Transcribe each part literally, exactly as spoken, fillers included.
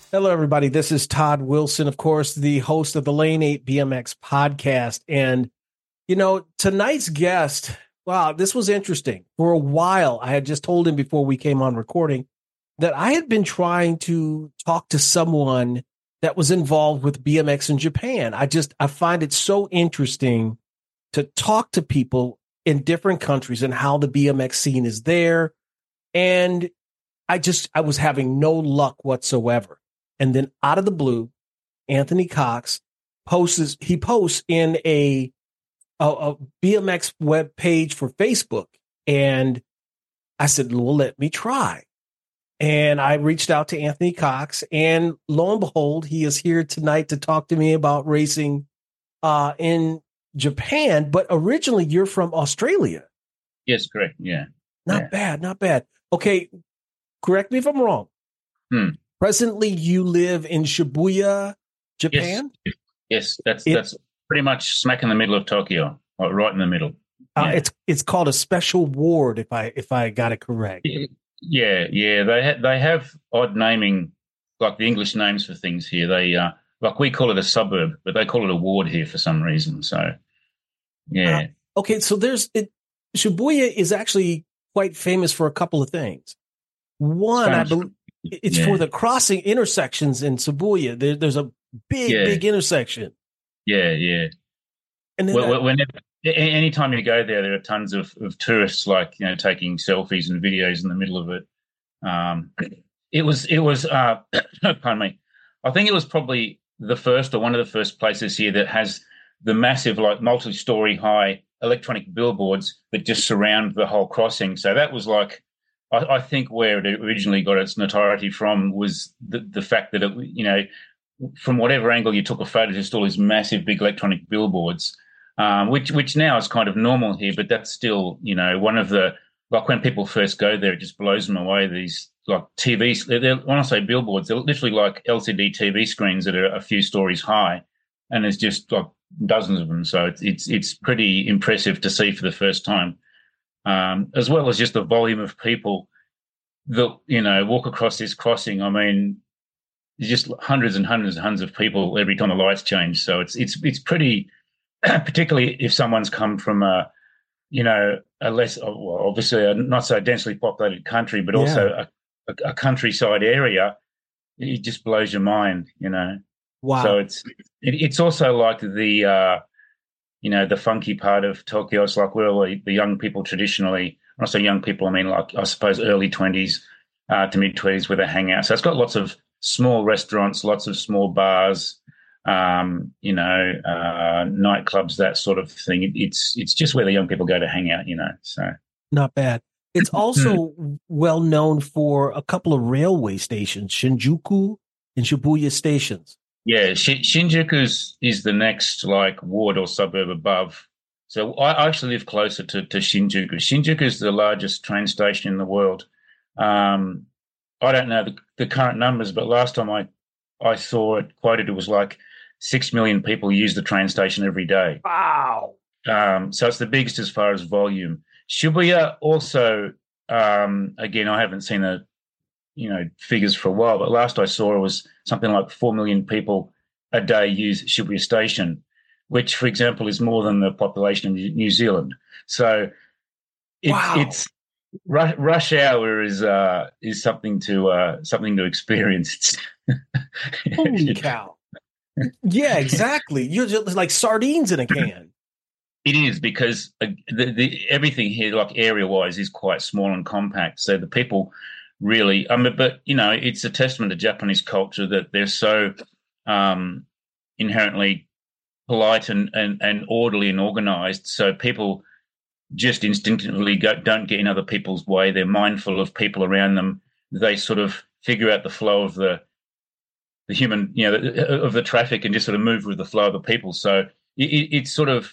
Hello, everybody. This is Todd Wilson, of course, the host of the Lane eight B M X podcast. And, you know, tonight's guest, wow, this was interesting. For a while, I had just told him before we came on recording that I had been trying to talk to someone that was involved with B M X in Japan. I just, I find it so interesting to talk to people in different countries and how the B M X scene is there. And I just, I was having no luck whatsoever. And then out of the blue, Anthony Cox posts, he posts in a, a, a B M X web page for Facebook. And I said, well, let me try. And I reached out to Anthony Cox, and lo and behold, he is here tonight to talk to me about racing uh, in Japan. But originally, you're from Australia. Yes, correct. Yeah. Not yeah. bad, not bad. Okay, correct me if I'm wrong. Hmm. Presently, you live in Shibuya, Japan? Yes, yes, that's it, that's pretty much smack in the middle of Tokyo, like right in the middle. Yeah. Uh, yeah. It's it's called a special ward, if I if I got it correct. Yeah, yeah. They ha- they have odd naming, like the English names for things here. They uh, like we call it a suburb, but they call it a ward here for some reason. So, yeah. Uh, okay, so there's it. Shibuya is actually quite famous for a couple of things. One, I believe. It's yeah. for the crossing intersections in Shibuya. There, there's a big, yeah. big intersection. Yeah, yeah. And then well, I, whenever, anytime you go there, there are tons of, of tourists, like you know, taking selfies and videos in the middle of it. Um, it was, it was. Uh, pardon me. I think it was probably the first or one of the first places here that has the massive, like, multi-story high electronic billboards that just surround the whole crossing. So that was like. I think where it originally got its notoriety from was the, the fact that, it, you know, from whatever angle you took a photo, just all these massive big electronic billboards, um, which which now is kind of normal here, but that's still, you know, one of the, like when people first go there, it just blows them away. These like T Vs, they're, when I say billboards, they're literally like L C D T V screens that are a few stories high, and there's just like dozens of them. So it's it's, it's pretty impressive to see for the first time. Um, as well as just the volume of people that, you know, walk across this crossing. I mean, just hundreds and hundreds and hundreds of people every time the lights change. So it's it's it's pretty, particularly if someone's come from a, you know, a less, well, obviously a not so densely populated country, but yeah. also a, a, a countryside area. It just blows your mind, you know. Wow. So it's it, it's also like the. Uh, You know, the funky part of Tokyo. It's like where all the, the young people traditionally, when I say young people, I mean, like, I suppose early twenties uh, to mid twenties where they hang out. So it's got lots of small restaurants, lots of small bars, um, you know, uh, nightclubs, that sort of thing. It, it's it's just where the young people go to hang out, you know. So not bad. It's also well known for a couple of railway stations, Shinjuku and Shibuya stations. Yeah, Shinjuku's is the next like ward or suburb above. So I actually live closer to, to Shinjuku. Shinjuku is the largest train station in the world. Um, I don't know the, the current numbers, but last time I, I saw it quoted, it was like six million people use the train station every day. Wow. Um, so it's the biggest as far as volume. Shibuya also, um, again, I haven't seen a you know, figures for a while, but last I saw it was something like four million people a day use Shibuya Station, which, for example, is more than the population of New Zealand. So it's, wow. it's rush, rush hour is uh, is something to uh, something to experience. Holy cow! Yeah, exactly. You're just like sardines in a can. It is, because uh, the, the everything here, like area wise, is quite small and compact. So the people. Really, I mean, but you know, it's a testament to Japanese culture that they're so um, inherently polite and, and, and orderly and organized. So people just instinctively go, don't get in other people's way. They're mindful of people around them. They sort of figure out the flow of the the human, you know, of the traffic, and just sort of move with the flow of the people. So it, it's sort of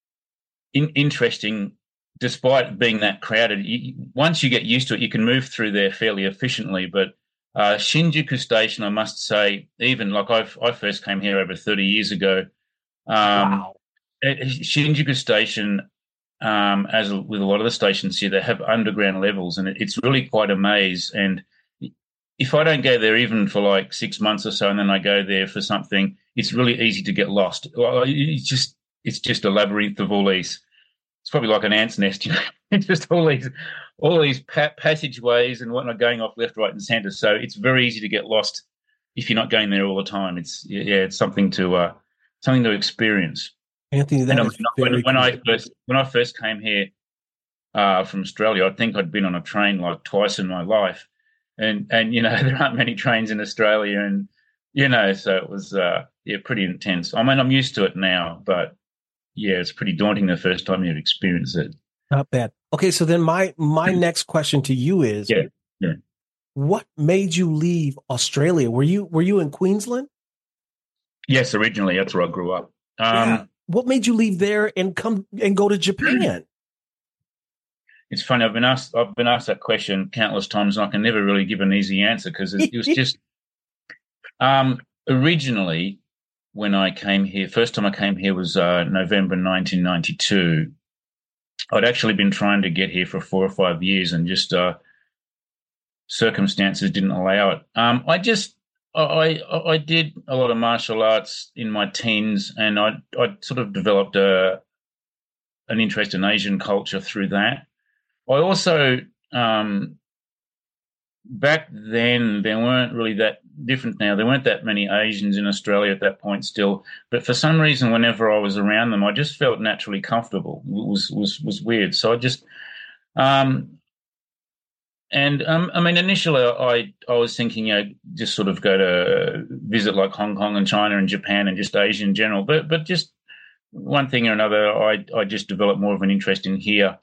in, interesting. Despite being that crowded, you, once you get used to it, you can move through there fairly efficiently. But uh, Shinjuku Station, I must say, even like I've, I first came here over thirty years ago. Um, wow. Shinjuku Station, um, as with a lot of the stations here, they have underground levels, and it, it's really quite a maze. And if I don't go there even for like six months or so, and then I go there for something, it's really easy to get lost. It's just it's just a labyrinth of all these. It's probably like an ant's nest, you know. It's just all these all these pa- passageways and whatnot going off left, right, and centre. So it's very easy to get lost if you're not going there all the time. It's yeah, it's something to uh, something to experience. Anthony, that And is when, very when cool. I first when I first came here uh, from Australia, I think I'd been on a train like twice in my life, and and you know there aren't many trains in Australia, and you know so it was uh, yeah pretty intense. I mean I'm used to it now, but yeah, it's pretty daunting the first time you experience it. Not bad. Okay, so then my my next question to you is, Yeah, yeah. what made you leave Australia? Were you were you in Queensland? Yes, originally that's where I grew up. Yeah. Um, What made you leave there and come and go to Japan? it's funny. I've been asked. I've been asked that question countless times, and I can never really give an easy answer because it, it was just um, originally when I came here. First time I came here was uh, November nineteen ninety-two. I'd actually been trying to get here for four or five years, and just uh, circumstances didn't allow it. Um, I just I, I I did a lot of martial arts in my teens, and I I sort of developed a an interest in Asian culture through that. I also um, back then there weren't really that different now. There weren't that many Asians in Australia at that point still, but for some reason, whenever I was around them, I just felt naturally comfortable. It was was was weird. So I just um, and um, I mean, initially I I was thinking, you know, just sort of go to visit like Hong Kong and China and Japan and just Asia in general, but but just one thing or another, I I just developed more of an interest in here.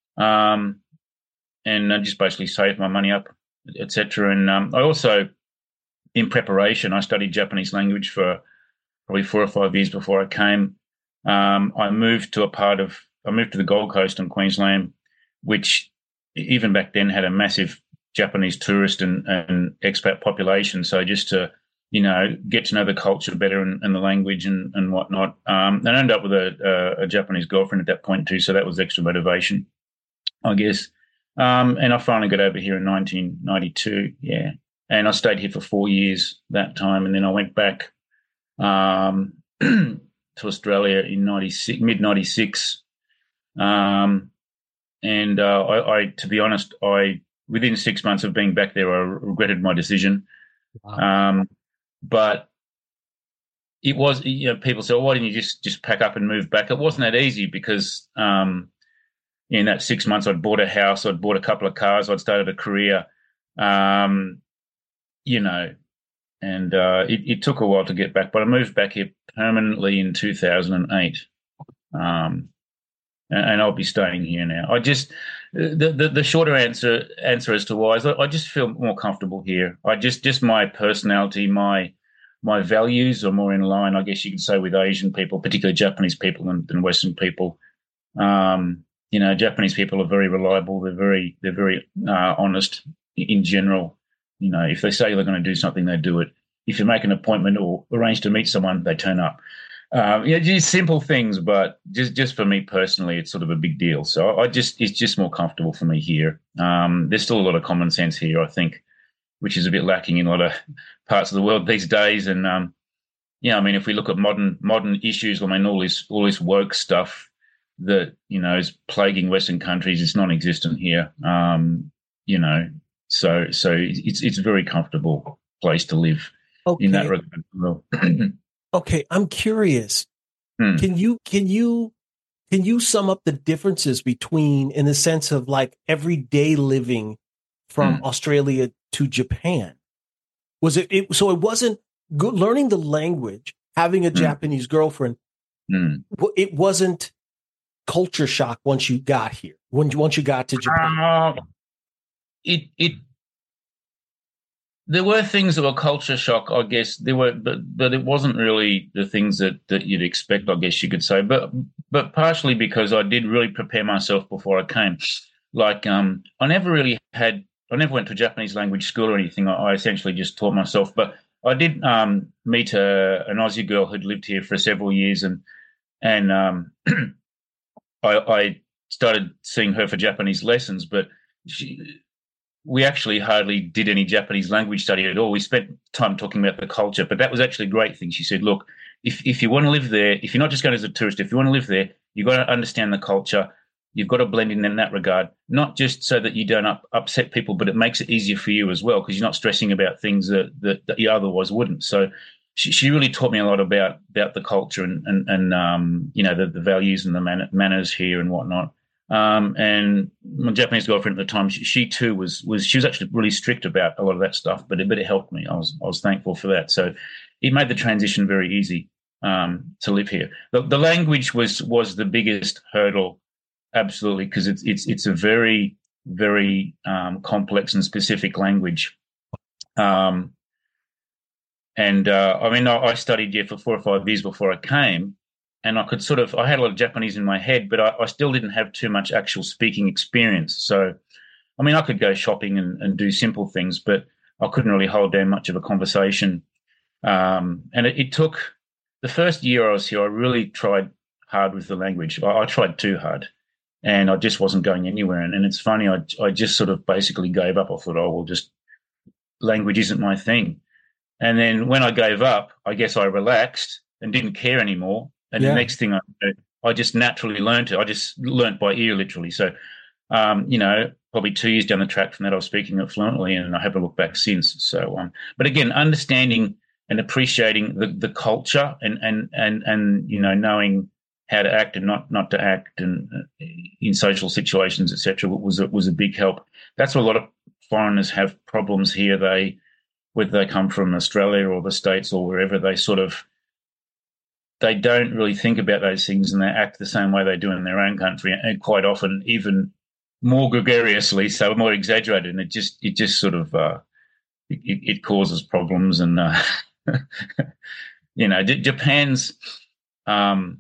Um, and I just basically saved my money up, et cetera. And um, I also, in preparation, I studied Japanese language for probably four or five years before I came. Um, I moved to a part of, I moved to the Gold Coast in Queensland, which even back then had a massive Japanese tourist and, and expat population. So just to, you know, get to know the culture better and, and the language and, and whatnot. Um, and I ended up with a, a, a Japanese girlfriend at that point too. So that was extra motivation, I guess. Um, and I finally got over here in nineteen ninety-two, yeah. And I stayed here for four years that time, and then I went back um, to Australia in ninety-six, mid ninety-six. Um, and uh, I, I, to be honest, I within six months of being back there, I regretted my decision. Wow. Um, but it was, you know, people say, well, why didn't you just just pack up and move back? It wasn't that easy because um, in that six months, I'd bought a house, I'd bought a couple of cars, I'd started a career, um, you know, and uh, it, it took a while to get back. But I moved back here permanently in two thousand eight, um, and, and I'll be staying here now. I just the the, the shorter answer answer as to why is I just feel more comfortable here. I just just my personality, my my values are more in line, I guess you could say, with Asian people, particularly Japanese people than, than Western people. Um, You know, Japanese people are very reliable. They're very, they're very uh, honest in general. You know, if they say they're going to do something, they do it. If you make an appointment or arrange to meet someone, they turn up. Um, yeah, just simple things, but just just for me personally, it's sort of a big deal. So I just, it's just more comfortable for me here. Um, there's still a lot of common sense here, I think, which is a bit lacking in a lot of parts of the world these days. And um, yeah, I mean, if we look at modern modern issues, I mean, all this all this woke stuff that, you know, is plaguing Western countries, it's non-existent here. Um, you know, so so it's it's a very comfortable place to live okay. in that regard. Okay, I'm curious. Hmm. Can you can you can you sum up the differences between, in the sense of like everyday living from hmm. Australia to Japan? Was it, it so it wasn't good, learning the language, having a hmm. Japanese girlfriend? Hmm. It wasn't culture shock once you got here, when you, once you got to Japan? Uh, it it there were things that were culture shock, I guess. There were, but but it wasn't really the things that, that you'd expect, I guess you could say. But but partially because I did really prepare myself before I came. Like um, I never really had, I never went to Japanese language school or anything. I, I essentially just taught myself. But I did um, meet a, an Aussie girl who'd lived here for several years, and and um. I, I started seeing her for Japanese lessons, but she, we actually hardly did any Japanese language study at all. We spent time talking about the culture, but that was actually a great thing. She said, look, if, if you want to live there, if you're not just going as a tourist, if you want to live there, you've got to understand the culture. You've got to blend in in that regard, not just so that you don't up, upset people, but it makes it easier for you as well, because you're not stressing about things that, that, that you otherwise wouldn't. So she, she really taught me a lot about, about the culture and, and, and um, you know, the, the values and the man, manners here and whatnot. Um, and my Japanese girlfriend at the time, she, she too was, was, she was actually really strict about a lot of that stuff, but it, but it helped me. I was, I was thankful for that. So it made the transition very easy, um, to live here. The, the language was, was the biggest hurdle. Absolutely. Because it's, it's, it's a very, very, um, complex and specific language. Um, and, uh, I mean, I, I studied here for four or five years before I came. And I could sort of, I had a lot of Japanese in my head, but I, I still didn't have too much actual speaking experience. So, I mean, I could go shopping and, and do simple things, but I couldn't really hold down much of a conversation. Um, and it, it took, the first year I was here, I really tried hard with the language. I, I tried too hard, and I just wasn't going anywhere. And, and it's funny, I, I just sort of basically gave up. I thought, oh, well, just language isn't my thing. And then when I gave up, I guess I relaxed and didn't care anymore. And yeah. The next thing I I just naturally learned it. I just learned by ear, literally. So, um, you know, probably two years down the track from that, I was speaking it fluently, and I haven't looked back since. So, um, but again, understanding and appreciating the, the culture and, and, and, and, you know, knowing how to act and not, not to act and uh, in social situations, et cetera, was a, was a big help. That's where a lot of foreigners have problems here. They, whether they come from Australia or the States or wherever, they sort of, they don't really think about those things, and they act the same way they do in their own country, and quite often even more gregariously, so more exaggerated. And it just, it just sort of, uh, it, it causes problems. And, uh, you know, J- Japan's, um,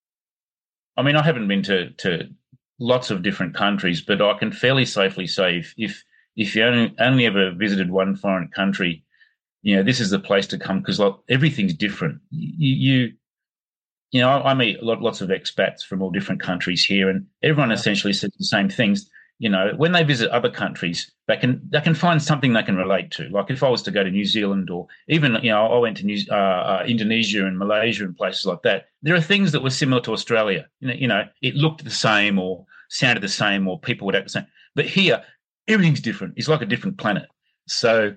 I mean, I haven't been to, to lots of different countries, but I can fairly safely say if, if, if you only, only ever visited one foreign country, you know, this is the place to come, because like everything's different. You, you, You know, I, I meet lot, lots of expats from all different countries here, and everyone yeah. essentially says the same things. You know, when they visit other countries, they can they can find something they can relate to. Like if I was to go to New Zealand, or even, you know, I went to New, uh, uh, Indonesia and Malaysia and places like that. There are things that were similar to Australia. You know, you know, it looked the same or sounded the same, or people would act the same. But here, everything's different. It's like a different planet. So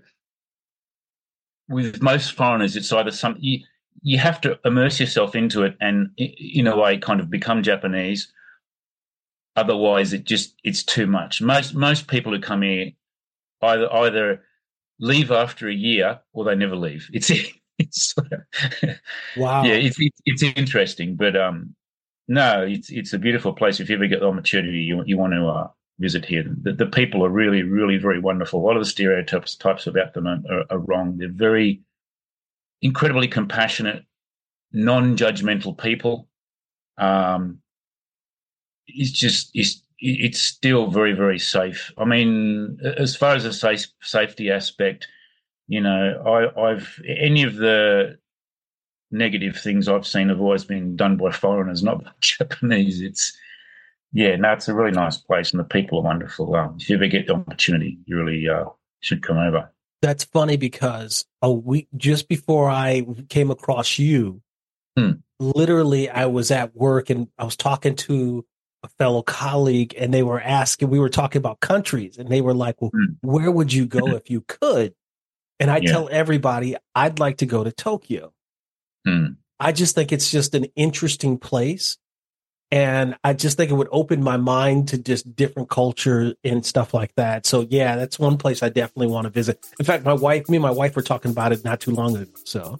with most foreigners, it's either some you, you have to immerse yourself into it and, in a way, kind of become Japanese. Otherwise, it just it's too much. Most most people who come here either either leave after a year or they never leave. It's it's wow. Yeah, it's it's, it's interesting, but um, no, it's it's a beautiful place. If you ever get the opportunity, you you want to uh, visit here. The, the people are really really very wonderful. A lot of the stereotypes types about them are, are, are wrong. They're very incredibly compassionate, non-judgmental people. Um, it's just it's it's still very very safe. I mean, as far as the safe, safety aspect, you know, I, I've any of the negative things I've seen have always been done by foreigners, not by Japanese. It's yeah, no, it's a really nice place, and the people are wonderful. Um, if you ever get the opportunity, you really uh, should come over. That's funny, because a week just before I came across you, hmm. literally I was at work and I was talking to a fellow colleague, and they were asking, we were talking about countries, and they were like, well, hmm. where would you go if you could? And I yeah. tell everybody, I'd like to go to Tokyo. Hmm. I just think it's just an interesting place. And I just think it would open my mind to just different culture and stuff like that. So, yeah, that's one place I definitely want to visit. In fact, my wife, me and my wife were talking about it not too long ago. So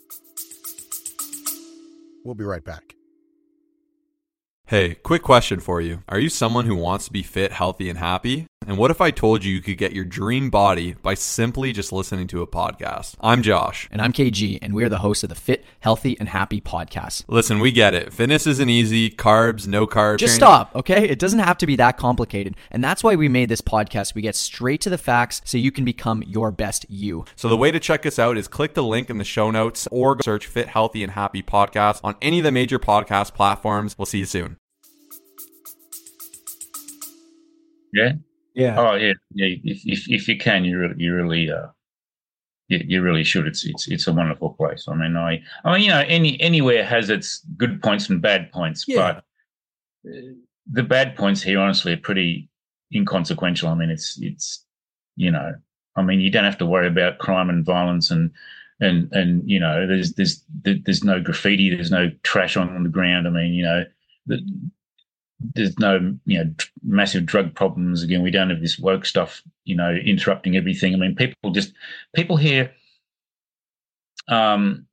we'll be right back. Hey, quick question for you. Are you someone who wants to be fit, healthy, and happy? And what if I told you you could get your dream body by simply just listening to a podcast? I'm Josh. And I'm K G, and we are the hosts of the Fit, Healthy, and Happy podcast. Listen, we get it. Fitness isn't easy. Carbs, no carbs. Just stop, okay? It doesn't have to be that complicated. And that's why we made this podcast. We get straight to the facts so you can become your best you. So the way to check us out is click the link in the show notes or search Fit, Healthy, and Happy podcast on any of the major podcast platforms. We'll see you soon. Yeah. Yeah. Oh yeah, yeah. If if, if you can, you really, you really, uh, you, you really should. It's it's it's a wonderful place. I mean, I I mean, you know, any anywhere has its good points and bad points, Yeah. but the bad points here, honestly, are pretty inconsequential. I mean, it's it's you know, I mean, you don't have to worry about crime and violence and and and you know, there's there's there's no graffiti, there's no trash on the ground. I mean, you know, the, there's no you know massive drug problems. Again, we don't have this woke stuff, you know, interrupting everything. I mean, people just people here. Um,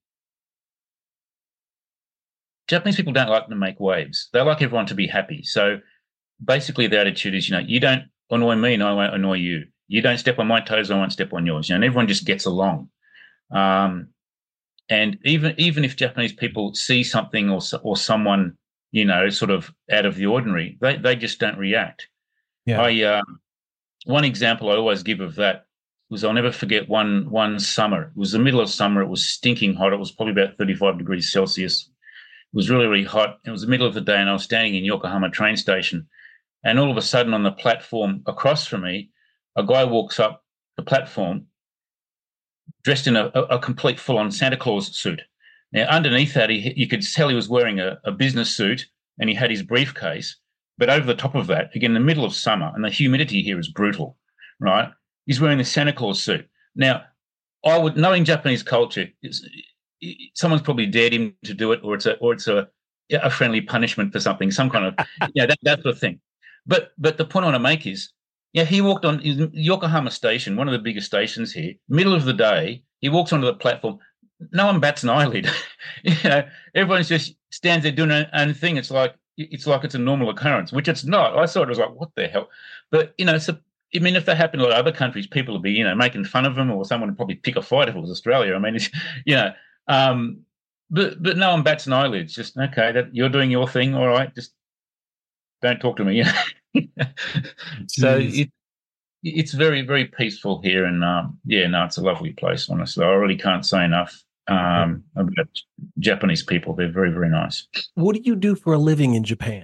Japanese people don't like to make waves. They like everyone to be happy. So basically, the attitude is, you know, you don't annoy me, and I won't annoy you. You don't step on my toes, I won't step on yours. You know, and everyone just gets along. Um, and even even if Japanese people see something or or someone, you know, sort of out of the ordinary, they they just don't react. Yeah. I uh, one example I always give of that was I'll never forget one one summer. It was the middle of summer. It was stinking hot. It was probably about thirty-five degrees Celsius. It was really, really hot. It was the middle of the day, and I was standing in Yokohama train station. And all of a sudden, on the platform across from me, a guy walks up the platform dressed in a, a complete full-on Santa Claus suit. Now, underneath that, he, you could tell he was wearing a, a business suit, and he had his briefcase. But over the top of that, again, in the middle of summer, and the humidity here is brutal, right? He's wearing the Santa Claus suit. Now, I would, knowing Japanese culture, someone's probably dared him to do it, or it's a, or it's a, a friendly punishment for something, some kind of, yeah, that, that sort of thing. But, but the point I want to make is, yeah, he walked on Yokohama Station, one of the biggest stations here, middle of the day. He walks onto the platform. No one bats an eyelid. you know, everyone just stands there doing their own thing. It's like it's like it's a normal occurrence, which it's not. I thought it was like, what the hell? But you know, so I mean, if that happened in a lot of other countries, people would be, you know, making fun of them, or someone would probably pick a fight if it was Australia. I mean, it's, you know, um, but but no one bats an eyelid. It's just okay. That you're doing your thing, all right. Just don't talk to me. You know? so it, it's very very peaceful here, and um, yeah, no, it's a lovely place. Honestly, I really can't say enough um, about Japanese people. They're very very nice. What do you do for a living in Japan?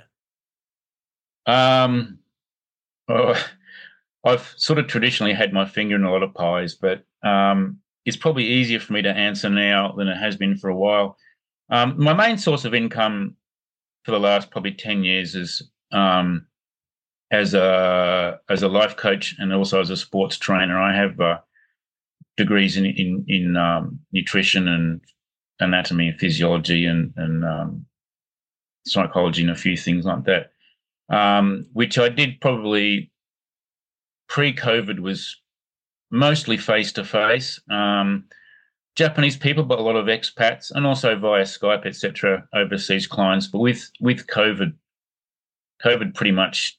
Um, oh, I've sort of traditionally had my finger in a lot of pies, but um, it's probably easier for me to answer now than it has been for a while. Um, my main source of income for the last probably ten years is um, as a as a life coach and also as a sports trainer. I have uh, degrees in in, in um, nutrition and anatomy and physiology and and um, psychology and a few things like that, um, which I did probably pre-COVID was mostly face-to-face. Um, Japanese people, but a lot of expats, and also via Skype, et cetera, overseas clients. But with with COVID, COVID pretty much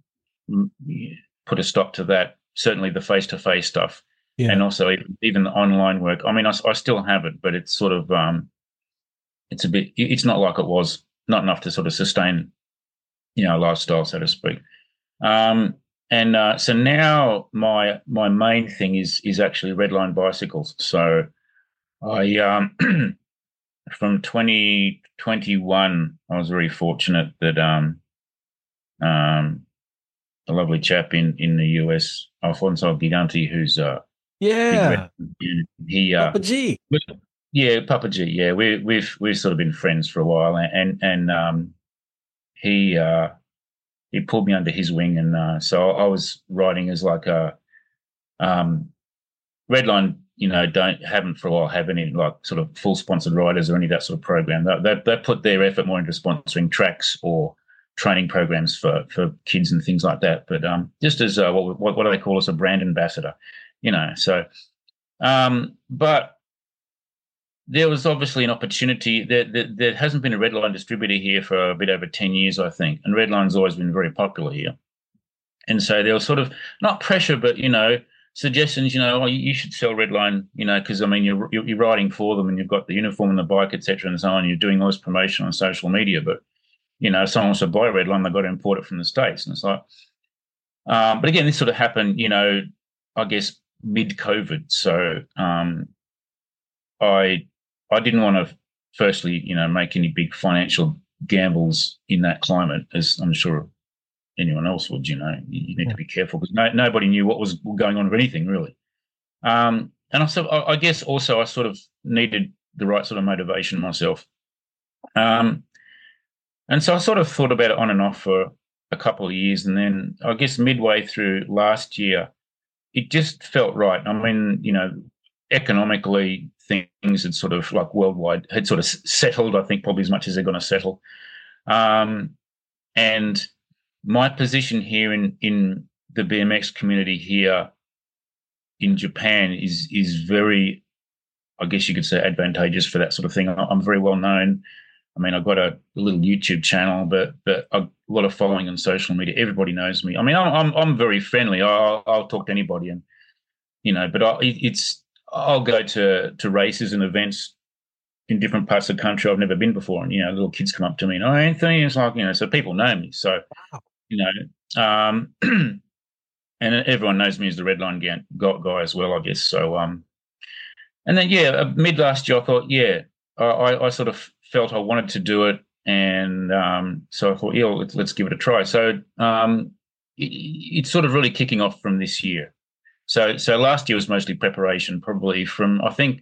put a stop to that. Certainly the face-to-face stuff, yeah. And also even, even the online work. I mean, I, I still have it, but it's sort of um, it's a bit. It's not like it was. Not enough to sort of sustain, you know, a lifestyle, so to speak. Um, and uh, so now my my main thing is is actually Redline bicycles. So I um, from twenty twenty-one, I was very fortunate that um, um, a lovely chap in, in the U S, Alfonso Giganti, who's uh, yeah, he uh, Papa G, yeah, Papa G, yeah, we we've we've sort of been friends for a while, and and um, he uh, he pulled me under his wing, and uh, so I was riding as like a um, Redline. You know, don't haven't for a while have any like sort of full sponsored riders or any of that sort of program. They, they, they put their effort more into sponsoring tracks or training programs for, for kids and things like that. But um, just as uh, what, what what do they call us, a brand ambassador, you know. So, um, but there was obviously an opportunity. There, there, there hasn't been a Redline distributor here for a bit over ten years, I think, and Redline's always been very popular here. And so there was sort of not pressure, but you know, suggestions, you know, oh, you should sell Redline, you know, because, I mean, you're, you're riding for them and you've got the uniform and the bike, et cetera, and so on. You're doing all this promotion on social media. But, you know, if someone wants to buy Redline, they've got to import it from the States. And it's like, um, but again, this sort of happened, you know, I guess mid-COVID. So um, I I didn't want to, firstly, you know, make any big financial gambles in that climate, as I'm sure anyone else would. You know, you, you need to be careful because no, nobody knew what was going on with anything really. Um, and also, I, I guess also I sort of needed the right sort of motivation myself. Um, and so I sort of thought about it on and off for a couple of years, and then I guess midway through last year, it just felt right. I mean, you know, economically, things had sort of like worldwide had sort of settled, I think probably as much as they're going to settle. Um, and my position here in, in the B M X community here in Japan is is very, I guess you could say, advantageous for that sort of thing. I'm very well known. I mean, I've got a, a little YouTube channel, but but a lot of following on social media. Everybody knows me. I mean, I'm I'm, I'm very friendly. I'll, I'll talk to anybody, and you know, but I, it's I'll go to to races and events in different parts of the country I've never been before, and you know, little kids come up to me and, oh, Anthony, it's like, you know, so people know me. So Wow. you know, um, and everyone knows me as the Redline guy as well, I guess. So um, and then yeah, mid last year I thought, yeah, I, I sort of felt I wanted to do it, and um, so I thought, yeah, let's, let's give it a try. So um, it, it's sort of really kicking off from this year. So so last year was mostly preparation, probably from, I think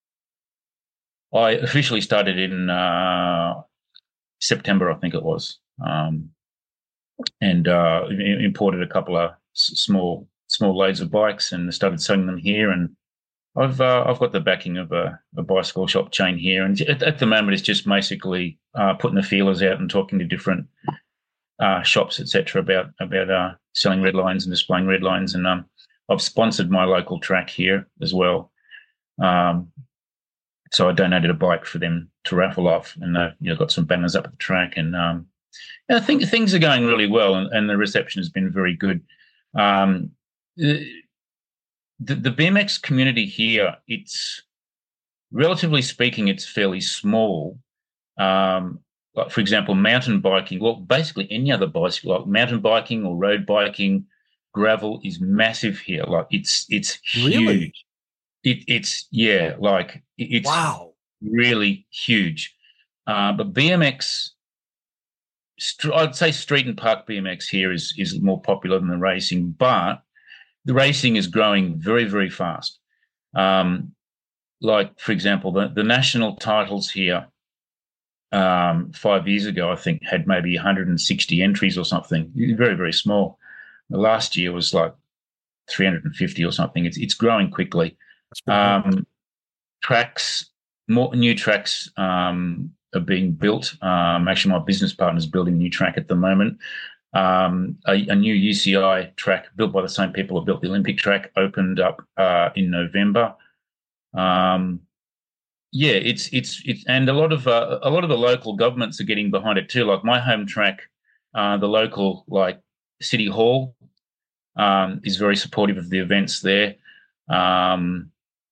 I officially started in uh, September, I think it was, um, and uh, imported a couple of small small loads of bikes and started selling them here. And I've uh, I've got the backing of a, a bicycle shop chain here, and at, at the moment it's just basically uh, putting the feelers out and talking to different uh, shops, et cetera, about about uh, selling red lines and displaying red lines. And um, I've sponsored my local track here as well, um, so I donated a bike for them to raffle off, and uh, you know, got some banners up at the track, and um, I think things are going really well, and, and the reception has been very good. Um, The, the B M X community here, it's relatively speaking, it's fairly small. Um, like for example, mountain biking, well, basically any other bicycle, like mountain biking or road biking, gravel is massive here. Like it's it's huge. Really? It, it's yeah, like it's Wow. really huge. Uh, but B M X, I'd say street and park B M X here is is more popular than the racing, but the racing is growing very, very fast. Um, like, for example, the, the national titles here um, five years ago, I think, had maybe one hundred sixty entries or something. Very, very small. The last year was like three hundred fifty or something. It's it's growing quickly. Um, tracks, more new tracks um, are being built. Um, actually, my business partner is building a new track at the moment. Um, a, a new U C I track built by the same people who built the Olympic track opened up uh, in November. Um, yeah, it's it's it's and a lot of uh, a lot of the local governments are getting behind it too. Like my home track, uh, the local like city hall um, is very supportive of the events there. Um,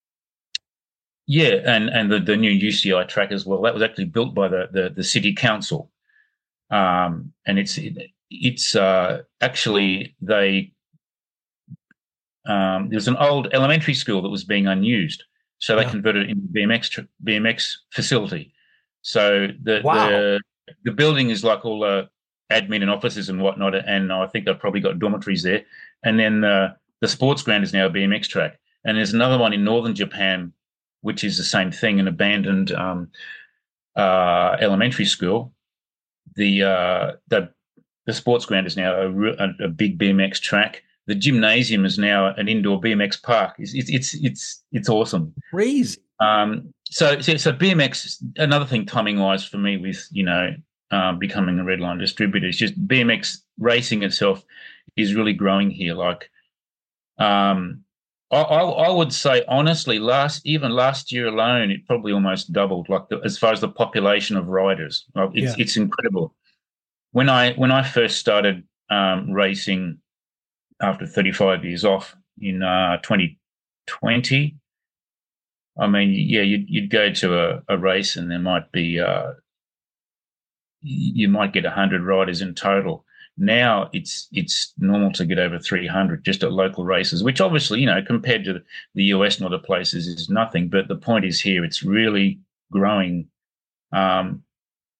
yeah, and and the, the new U C I track as well. That was actually built by the the, the city council, um, and it's. It, It's uh, actually they. Um, there was an old elementary school that was being unused, so they yeah. converted it into a B M X B M X facility. So the wow. the the building is like all the admin and offices and whatnot, and I think they've probably got dormitories there. And then the the sports ground is now a B M X track, and there's another one in northern Japan, which is the same thing, an abandoned um, uh, elementary school. The uh, the The sports ground is now a, a, a big B M X track. The gymnasium is now an indoor B M X park. It's it's it's it's, it's awesome, crazy. Um, so, so so B M X. Another thing, timing wise, for me with you know um, becoming a Redline distributor is just B M X racing itself is really growing here. Like, um, I, I, I would say honestly, last even last year alone, it probably almost doubled. Like the, as far as the population of riders, like it's yeah. it's incredible. When I when I first started um, racing after thirty-five years off in uh, twenty twenty, I mean, yeah, you'd, you'd go to a, a race and there might be uh, you might get one hundred riders in total. Now it's it's normal to get over three hundred just at local races, which obviously, you know, compared to the U S and other places is nothing. But the point is here, it's really growing. Um,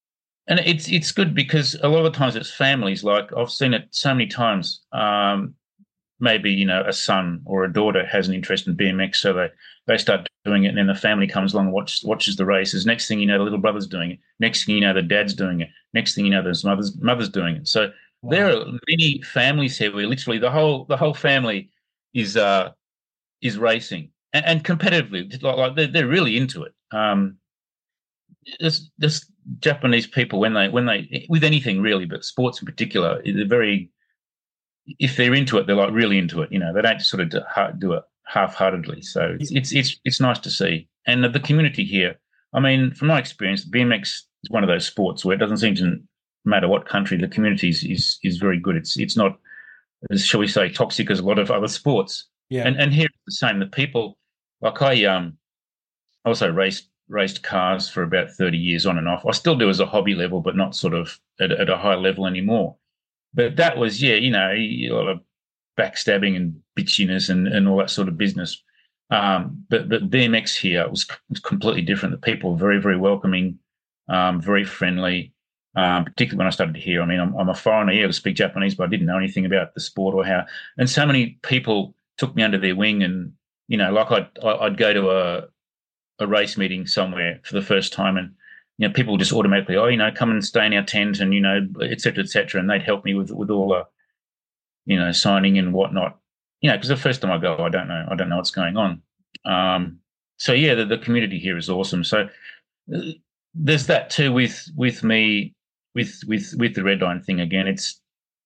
and it's it's good because a lot of the times it's families. Like I've seen it so many times. Um, maybe, you know, a son or a daughter has an interest in B M X, so they, they start doing it, and then the family comes along and watch, watches the races. Next thing you know, the little brother's doing it. Next thing you know, the dad's doing it. Next thing you know, there's mother's mother's doing it. So wow. There are many families here where literally the whole the whole family is uh is racing and, and competitively, like, like they're, they're really into it. Um, this this Japanese people, when they when they with anything really, but sports in particular, they're very, if they're into it, they're like really into it. You know, they don't sort of do, do it half-heartedly. So it's, it's it's it's nice to see. And the community here, I mean, from my experience, B M X is one of those sports where it doesn't seem to matter what country, the community is is, is very good. It's it's not, as, shall we say, toxic as a lot of other sports. Yeah. And and here it's the same. The people, like I um also raced raced cars for about thirty years on and off. I still do as a hobby level, but not sort of at, at a high level anymore. But that was, yeah, you know, a lot of backstabbing and bitchiness and, and all that sort of business. Um, but, but B M X here was, was completely different. The people were very, very welcoming, um, very friendly, um, particularly when I started here. I mean, I'm, I'm a foreigner here to speak Japanese, but I didn't know anything about the sport or how. And so many people took me under their wing and, you know, like I'd, I'd go to a, a race meeting somewhere for the first time and, you know, people just automatically, oh, you know, come and stay in our tent and, you know, et cetera, et cetera. And they'd help me with, with all the, you know, signing and whatnot, you know, because the first time I go, I don't know, I don't know what's going on. Um, so, yeah, the, the community here is awesome. So uh, there's that too with with me, with with with the Red Line thing again. It's,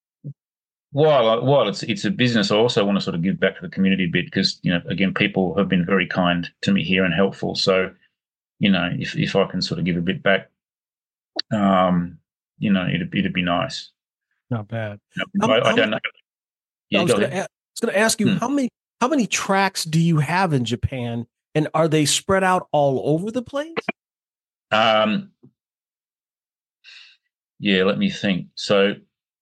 while, while it's, it's a business, I also want to sort of give back to the community a bit because, you know, again, people have been very kind to me here and helpful. So, you know, if, if I can sort of give a bit back, um, you know, it'd, it'd be nice. Not bad. You know, I, I don't know. Yeah, I was going to ask you, hmm. how many how many tracks do you have in Japan, and are they spread out all over the place? Um, yeah, let me think. So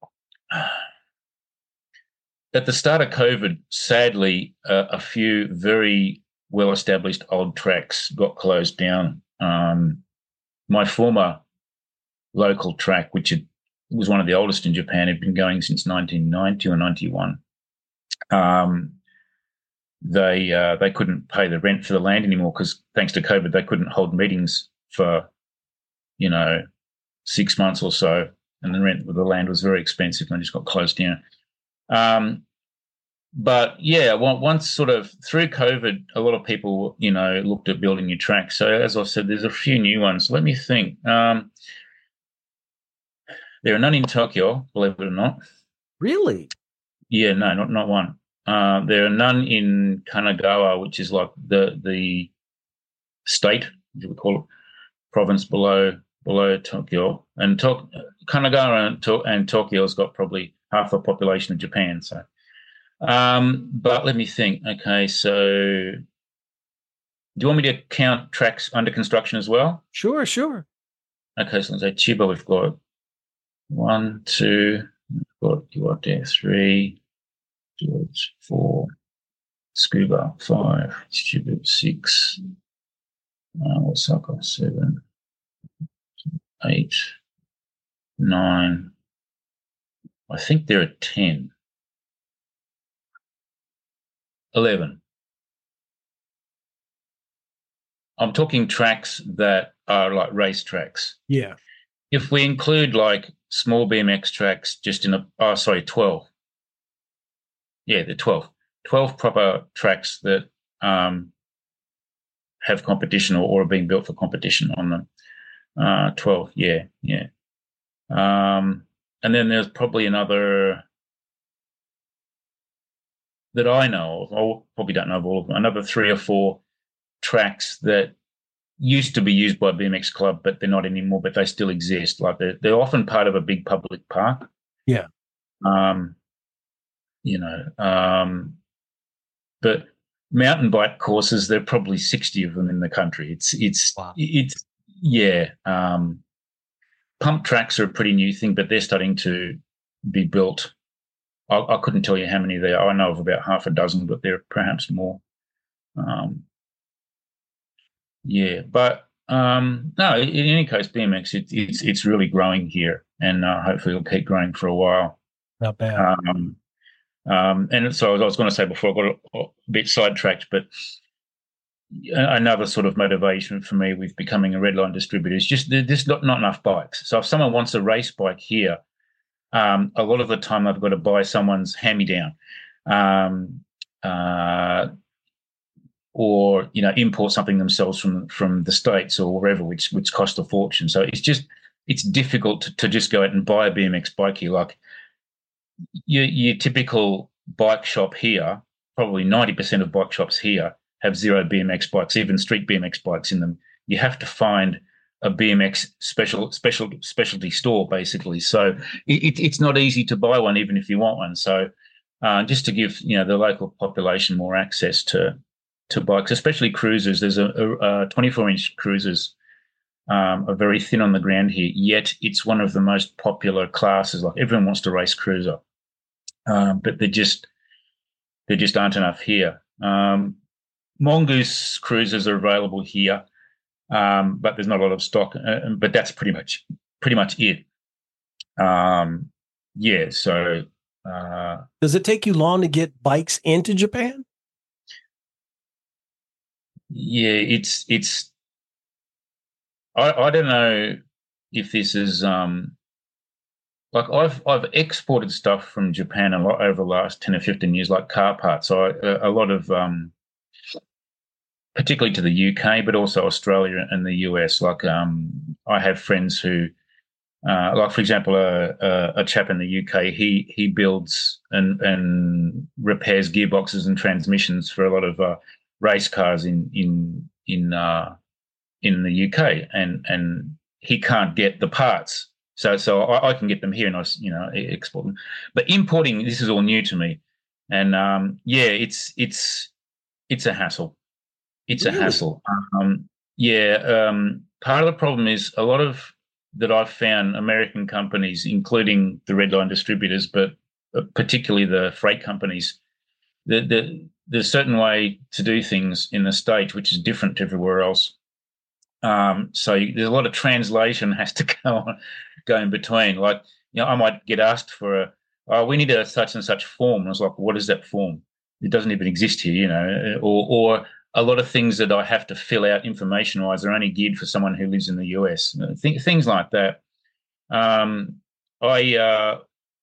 at the start of COVID, sadly, uh, a few very well-established old tracks got closed down. Um, my former local track, which had, was one of the oldest in Japan, had been going since nineteen ninety or ninety-one. Um, they uh, they couldn't pay the rent for the land anymore because, thanks to COVID, they couldn't hold meetings for, you know, six months or so, and the rent of the land was very expensive and they just got closed down. Um, But yeah, once sort of through COVID, a lot of people, you know, looked at building new tracks. So as I said, there's a few new ones. Let me think. Um, there are none in Tokyo, believe it or not. Really? Yeah, no, not not one. Uh, there are none in Kanagawa, which is like the the state, as we call it, province below below Tokyo. And to- Kanagawa and, to- and Tokyo's got probably half the population of Japan. So. Um, but let me think. Okay, so do you want me to count tracks under construction as well? Sure, sure. Okay, so let's say Chiba, we've got one, two, we've got, you got there, three, George, four, Scuba, five, Chiba, six, uh, Osaka, seven, eight, nine. I think there are ten. eleven. I'm talking tracks that are like race tracks. Yeah. If we include like small B M X tracks just in a, oh, sorry, twelve. Yeah, they're twelve. twelve proper tracks that um, have competition or, or are being built for competition on them. Uh, twelve, yeah, yeah. Um, and then there's probably another... that I know of, I probably don't know of all of them, another three or four tracks that used to be used by B M X Club, but they're not anymore, but they still exist. Like they're, they're often part of a big public park. Yeah. Um, you know, um, but mountain bike courses, there are probably sixty of them in the country. It's, it's, wow. it's, yeah. Um, pump tracks are a pretty new thing, but they're starting to be built. I, I couldn't tell you how many there are. I know of about half a dozen, but there are perhaps more. Um, yeah, but Um, no, in any case, B M X, it, it's it's really growing here, and uh, hopefully it'll keep growing for a while. Not bad. Um, um, and so I was going to say before I got a, a bit sidetracked, but another sort of motivation for me with becoming a Redline distributor is just there's not, not enough bikes. So if someone wants a race bike here, um, a lot of the time I've got to buy someone's hand-me-down, um, uh, or you know import something themselves from from the States or wherever, which which cost a fortune. So it's just it's difficult to, to just go out and buy a B M X bike here. Like your, your typical bike shop here, probably ninety percent of bike shops here have zero B M X bikes, even street B M X bikes in them. You have to find a B M X special special specialty store, basically. So it, it's not easy to buy one, even if you want one. So uh, just to give you know the local population more access to to bikes, especially cruisers. There's a, a, a twenty-four inch cruisers um, are very thin on the ground here. Yet it's one of the most popular classes. Like everyone wants to race cruiser, um, but there just there just aren't enough here. Um, Mongoose cruisers are available here, um, but there's not a lot of stock. Uh, but that's pretty much pretty much it. Um, yeah. So, uh, does it take you long to get bikes into Japan? Yeah, it's it's. I I don't know if this is um. Like I've I've exported stuff from Japan a lot over the last ten or fifteen years, like car parts. So I, a, a lot of um. particularly to the U K, but also Australia and the U S. Like um, I have friends who, uh, like for example, a, a, a chap in the U K. He he builds and and repairs gearboxes and transmissions for a lot of uh, race cars in in in uh, in the U K, and and he can't get the parts. So so I, I can get them here, and I you know export them. But importing, this is all new to me, and um, yeah, it's it's it's a hassle. It's really? a hassle. Um, yeah. Um, part of the problem is a lot of that I've found American companies, including the Redline distributors, but particularly the freight companies, the, the, there's a certain way to do things in the States, which is different to everywhere else. Um, so there's a lot of translation has to go on, go in between. Like, you know, I might get asked for a, oh, we need a such and such form. And I was like, what is that form? It doesn't even exist here, you know, or, or, a lot of things that I have to fill out information-wise are only geared for someone who lives in the U S. Th- things like that. Um, I uh,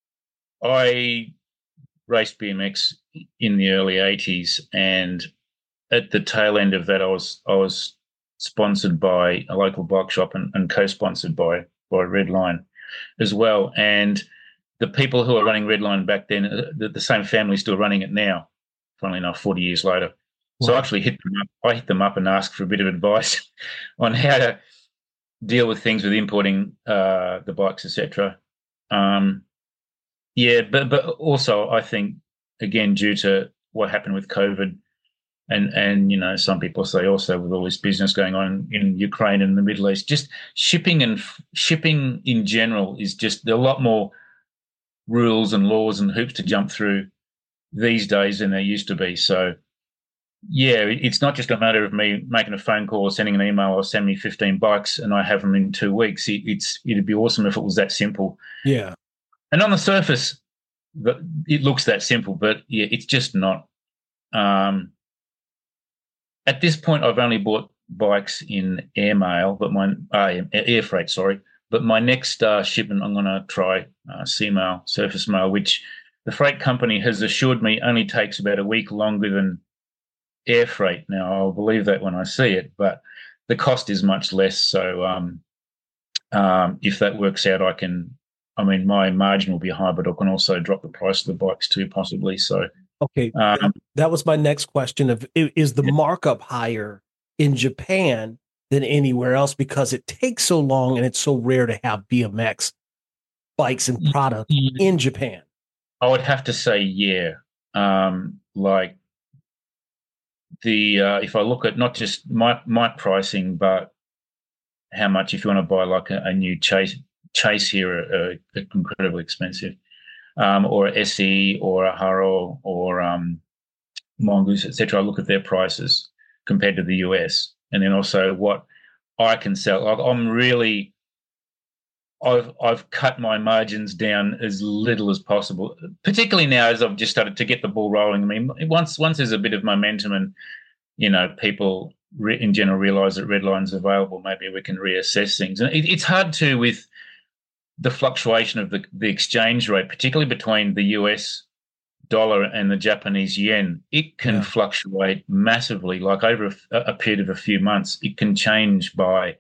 I raced B M X in the early eighties, and at the tail end of that, I was I was sponsored by a local bike shop and, and co-sponsored by by Redline as well. And the people who are running Redline back then, the, the same family still running it now. Funnily enough, forty years later. So I actually hit them up. I hit them up and asked for a bit of advice on how to deal with things with importing uh, the bikes, et cetera. Um, yeah, but but also I think again due to what happened with COVID, and and you know some people say also with all this business going on in Ukraine and the Middle East, just shipping and f- shipping in general is just there are a lot more rules and laws and hoops to jump through these days than there used to be. So. Yeah, it's not just a matter of me making a phone call or sending an email or send me fifteen bikes and I have them in two weeks. It, it's it'd be awesome if it was that simple. Yeah, and on the surface, it looks that simple, but yeah, it's just not. Um, at this point, I've only bought bikes in airmail, but my uh, air freight, sorry. But my next uh, shipment, I'm going to try uh, sea mail, surface mail, which the freight company has assured me only takes about a week longer than air freight. Now I'll believe that when I see it, but the cost is much less. So um, um, if that works out, I can. I mean, my margin will be high, but I can also drop the price of the bikes too, possibly. So okay, um, that was my next question: of is the markup higher in Japan than anywhere else because it takes so long and it's so rare to have B M X bikes and product in Japan? I would have to say, yeah, um, like. The uh, if I look at not just my my pricing, but how much if you want to buy like a, a new Chase Chase here are, are incredibly expensive, um, or a S E or a Haro or um, Mongoose, et cetera. I look at their prices compared to the U S, and then also what I can sell. Like, I'm really, I've I've cut my margins down as little as possible, particularly now as I've just started to get the ball rolling. I mean, once once there's a bit of momentum and, you know, people re- in general realise that Redline's available, maybe we can reassess things. And it, it's hard to with the fluctuation of the, the exchange rate, particularly between the U S dollar and the Japanese yen. It can yeah. fluctuate massively, like over a, a period of a few months. It can change by,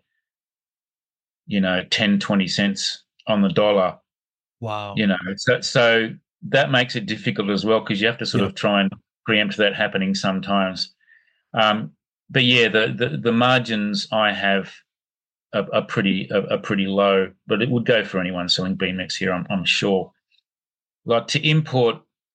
you know, ten, twenty cents on the dollar. Wow. You know, so so that makes it difficult as well, because you have to sort yeah. of try and preempt that happening sometimes. Um, but yeah, the, the, the margins I have are, are pretty are, are pretty low, but it would go for anyone selling B M X here, I'm, I'm sure. Like to import,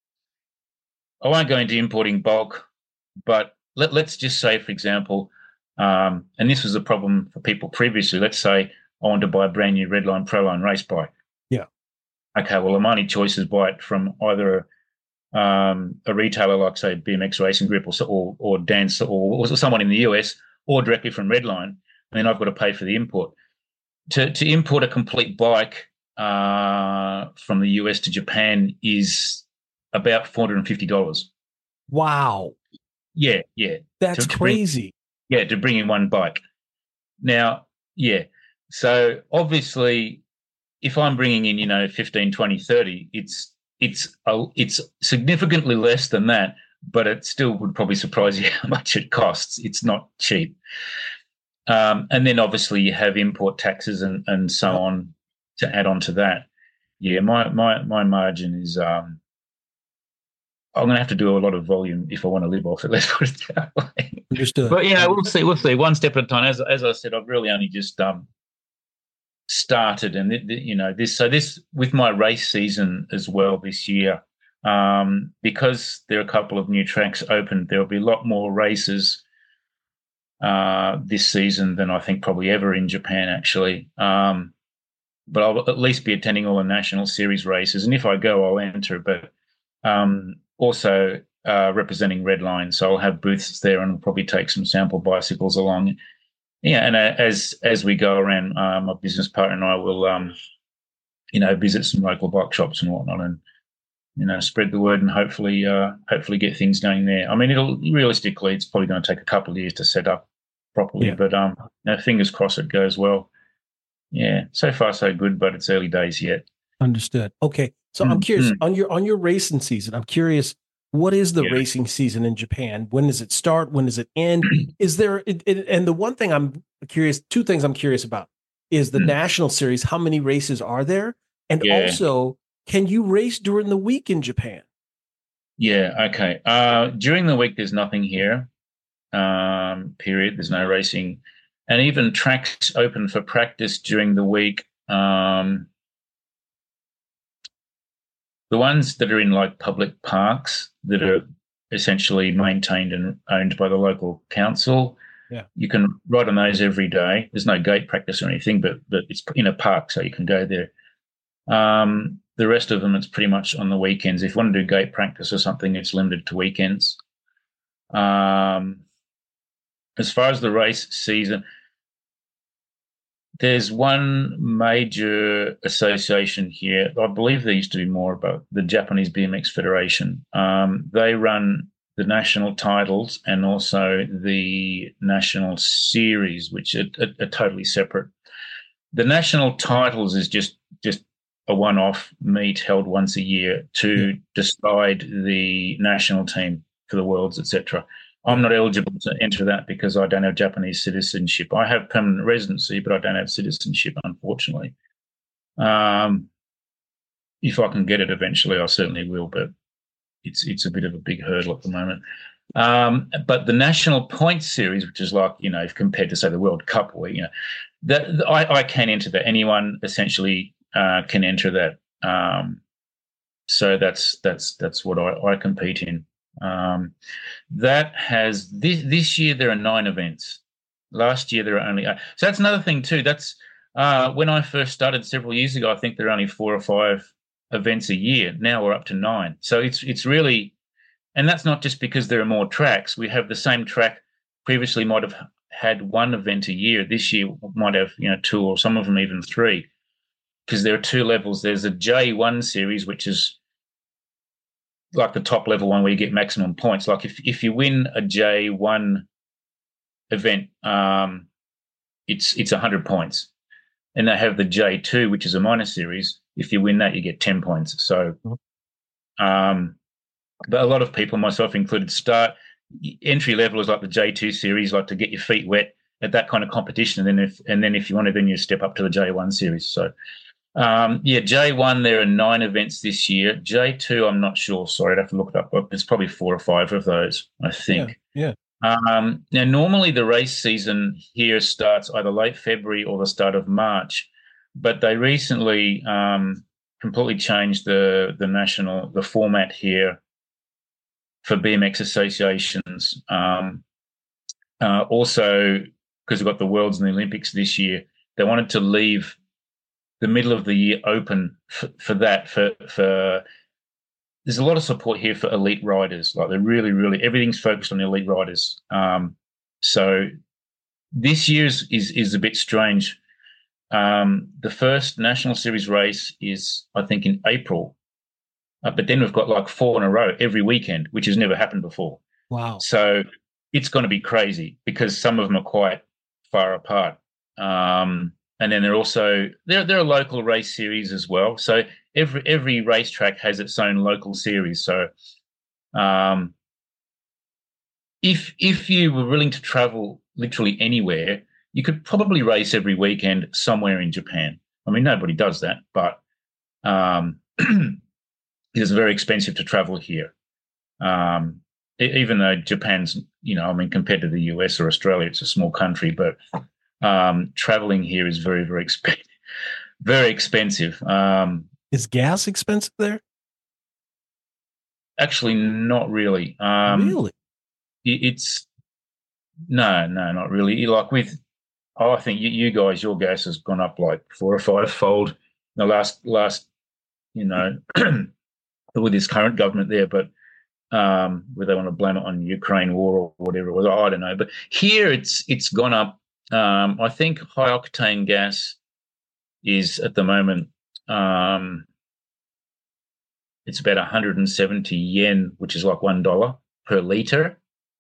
I won't go into importing bulk, but let, let's just say, for example, um, and this was a problem for people previously, let's say I want to buy a brand new Redline Proline race bike. Yeah. Okay, well, my only choice is buy it from either a, um, a retailer like, say, B M X Racing Grip or or, or Dance or, or someone in the U S, or directly from Redline, and then I've got to pay for the import. To to import a complete bike uh, from the U S to Japan is about four hundred fifty dollars. Wow. Yeah, yeah. That's to, crazy. To bring, yeah, to bring in one bike. Now, yeah. So obviously, if I'm bringing in, you know, fifteen, twenty, thirty, it's it's a, it's significantly less than that, but it still would probably surprise you how much it costs. It's not cheap. Um, and then obviously you have import taxes and, and so yep. on to add on to that. Yeah, my my my margin is um, I'm going to have to do a lot of volume if I want to live off it. Let's put it that way. Understood. But yeah, we'll see. We'll see. One step at a time. As as I said, I've really only just um started, and th- th- you know this. So this with my race season as well this year, um, because there are a couple of new tracks open. There'll be a lot more races uh, this season than I think probably ever in Japan, actually. Um, but I'll at least be attending all the national series races, and if I go, I'll enter. But um, also uh, representing Redline, so I'll have booths there, and I'll probably take some sample bicycles along. Yeah, and uh, as as we go around, uh, my business partner and I will, um, you know, visit some local bike shops and whatnot, and you know, spread the word and hopefully, uh, hopefully get things going there. I mean, it'll realistically, it's probably going to take a couple of years to set up properly, yeah. but um, you know, fingers crossed it goes well. Yeah, so far so good, but it's early days yet. Understood. Okay, so mm, I'm curious mm. on your on your racing season. I'm curious. What is the yeah. racing season in Japan? When does it start? When does it end? Is there, it, it, and the one thing I'm curious, two things I'm curious about is the mm. national series. How many races are there? And yeah. also, can you race during the week in Japan? Yeah. Okay. Uh, during the week, there's nothing here. Um, period. There's no racing, and even tracks open for practice during the week. Um, The ones that are in like public parks that are essentially maintained and owned by the local council, yeah, you can ride on those every day. There's no gate practice or anything, but but it's in a park, so you can go there. Um, the rest of them, it's pretty much on the weekends. If you want to do gate practice or something, it's limited to weekends. Um, as far as the race season, there's one major association here. I believe there used to be more, about the Japanese B M X Federation. Um, they run the national titles and also the national series, which are, are, are totally separate. The national titles is just, just a one-off meet held once a year to yeah. decide the national team for the Worlds, et cetera. I'm not eligible to enter that because I don't have Japanese citizenship. I have permanent residency, but I don't have citizenship, unfortunately. Um, if I can get it eventually, I certainly will, but it's it's a bit of a big hurdle at the moment. Um, but the National Points Series, which is like, you know, if compared to, say, the World Cup, where, you know, that I, I can enter that. Anyone essentially uh, can enter that. Um, so that's that's that's what I, I compete in. Um, that has this this year there are nine events. Last year there are only eight. So that's another thing too. That's uh, when I first started several years ago. I think there are only four or five events a year. Now we're up to nine. So it's it's really, and that's not just because there are more tracks. We have the same track previously might have had one event a year. This year might have, you know, two or some of them even three, because there are two levels. There's a J one series, which is like the top level one where you get maximum points. Like if, if you win a J one event, um, it's it's one hundred points. And they have the J two, which is a minor series. If you win that, you get ten points. So, um, but a lot of people, myself included, start entry level is like the J two series, like to get your feet wet at that kind of competition. And then if and then if you want to, then you step up to the J one series. So, um, yeah, J one, there are nine events this year. J two, I'm not sure. Sorry, I'd have to look it up. It's probably four or five of those, I think. Yeah. yeah. Um, now, normally the race season here starts either late February or the start of March, but they recently um, completely changed the the national the format here for B M X associations. Um, uh, also, because we've got the Worlds and the Olympics this year, they wanted to leave the middle of the year open for, for that for for. There's a lot of support here for elite riders. Like they're really, really, everything's focused on the elite riders. Um, so this year's is is a bit strange. Um, the first National Series race is, I think, in April, uh, but then we've got like four in a row every weekend, which has never happened before. Wow! So it's going to be crazy because some of them are quite far apart. Um, And then there also there there are local race series as well. So every every racetrack has its own local series. So um, if if you were willing to travel literally anywhere, you could probably race every weekend somewhere in Japan. I mean, nobody does that, but um, it's very expensive to travel here. Um, even though Japan's, you know, I mean, compared to the U S or Australia, it's a small country, but Um, traveling here is very, very expensive. Very expensive. Um, is gas expensive there? Actually, not really. Um, really? It, it's no, no, not really. Like with, oh, I think you, you guys, your gas has gone up like four or five fold in the last last, you know, with this current government there. But um, whether they want to blame it on Ukraine war or whatever it was, I don't know. But here, it's it's gone up. Um, I think high octane gas is at the moment um, it's about one hundred seventy yen, which is like one dollar per liter.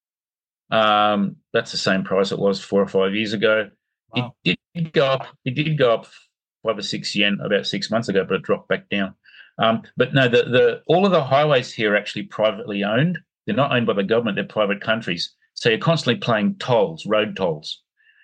Um, that's the same price it was four or five years ago. Wow. It did go up. It did go up five or six yen about six months ago, but it dropped back down. Um, but no, the the all of the highways here are actually privately owned. They're not owned by the government. They're private countries. So you're constantly paying tolls, road tolls.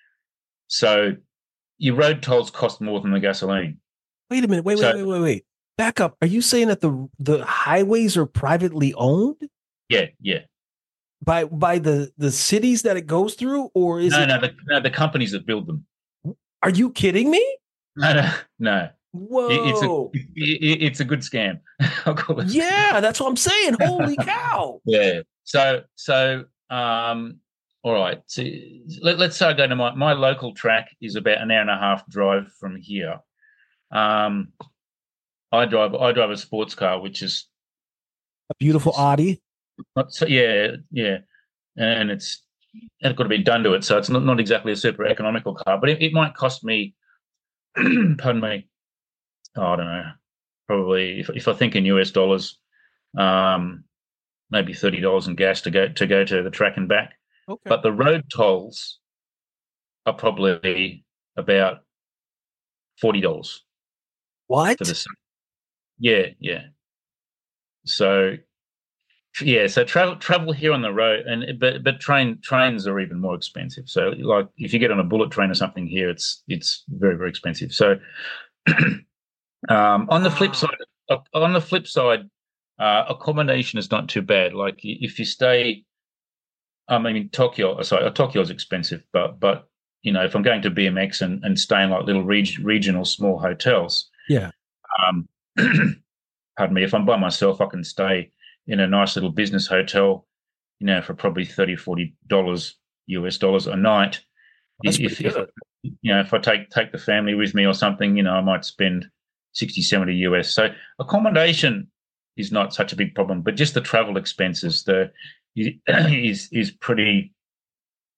So your road tolls cost more than the gasoline. Wait a minute. Wait, so, wait, wait, wait, wait. Back up. Are you saying that the the highways are privately owned? Yeah, yeah. By by the, the cities that it goes through, or is no, it? No, the, no, the companies that build them. Are you kidding me? No, no, no. Whoa! It, it's a it, it's a good scam. I'll call it. Yeah, that's what I'm saying. Holy cow! Yeah. So so um. All right. So let, let's say I go to my, my local track is about an hour and a half drive from here. Um, I drive I drive a sports car, which is a beautiful Audi. Not, so yeah, yeah, and it's it's got to be done to it. So it's not, not exactly a super economical car, but it, it might cost me. pardon me. Oh, I don't know. Probably if if I think in U S dollars, um, maybe thirty dollars in gas to go to go to the track and back. Okay. But the road tolls are probably about forty dollars. What? For the, yeah, yeah. So, yeah, so travel travel here on the road, and but but train trains are even more expensive. So, like if you get on a bullet train or something here, it's it's very very expensive. So, um, on the flip side, on the flip side, uh, accommodation is not too bad. Like if you stay. Um, I mean, Tokyo. Sorry, Tokyo is expensive, but but you know, if I'm going to B M X and, and stay in like little reg- regional small hotels, yeah. Um, pardon me. If I'm by myself, I can stay in a nice little business hotel, you know, for probably thirty, forty dollars U S dollars a night. That's if, if, if you know, if I take take the family with me or something, you know, I might spend sixty, seventy U S. So accommodation is not such a big problem, but just the travel expenses, the is is pretty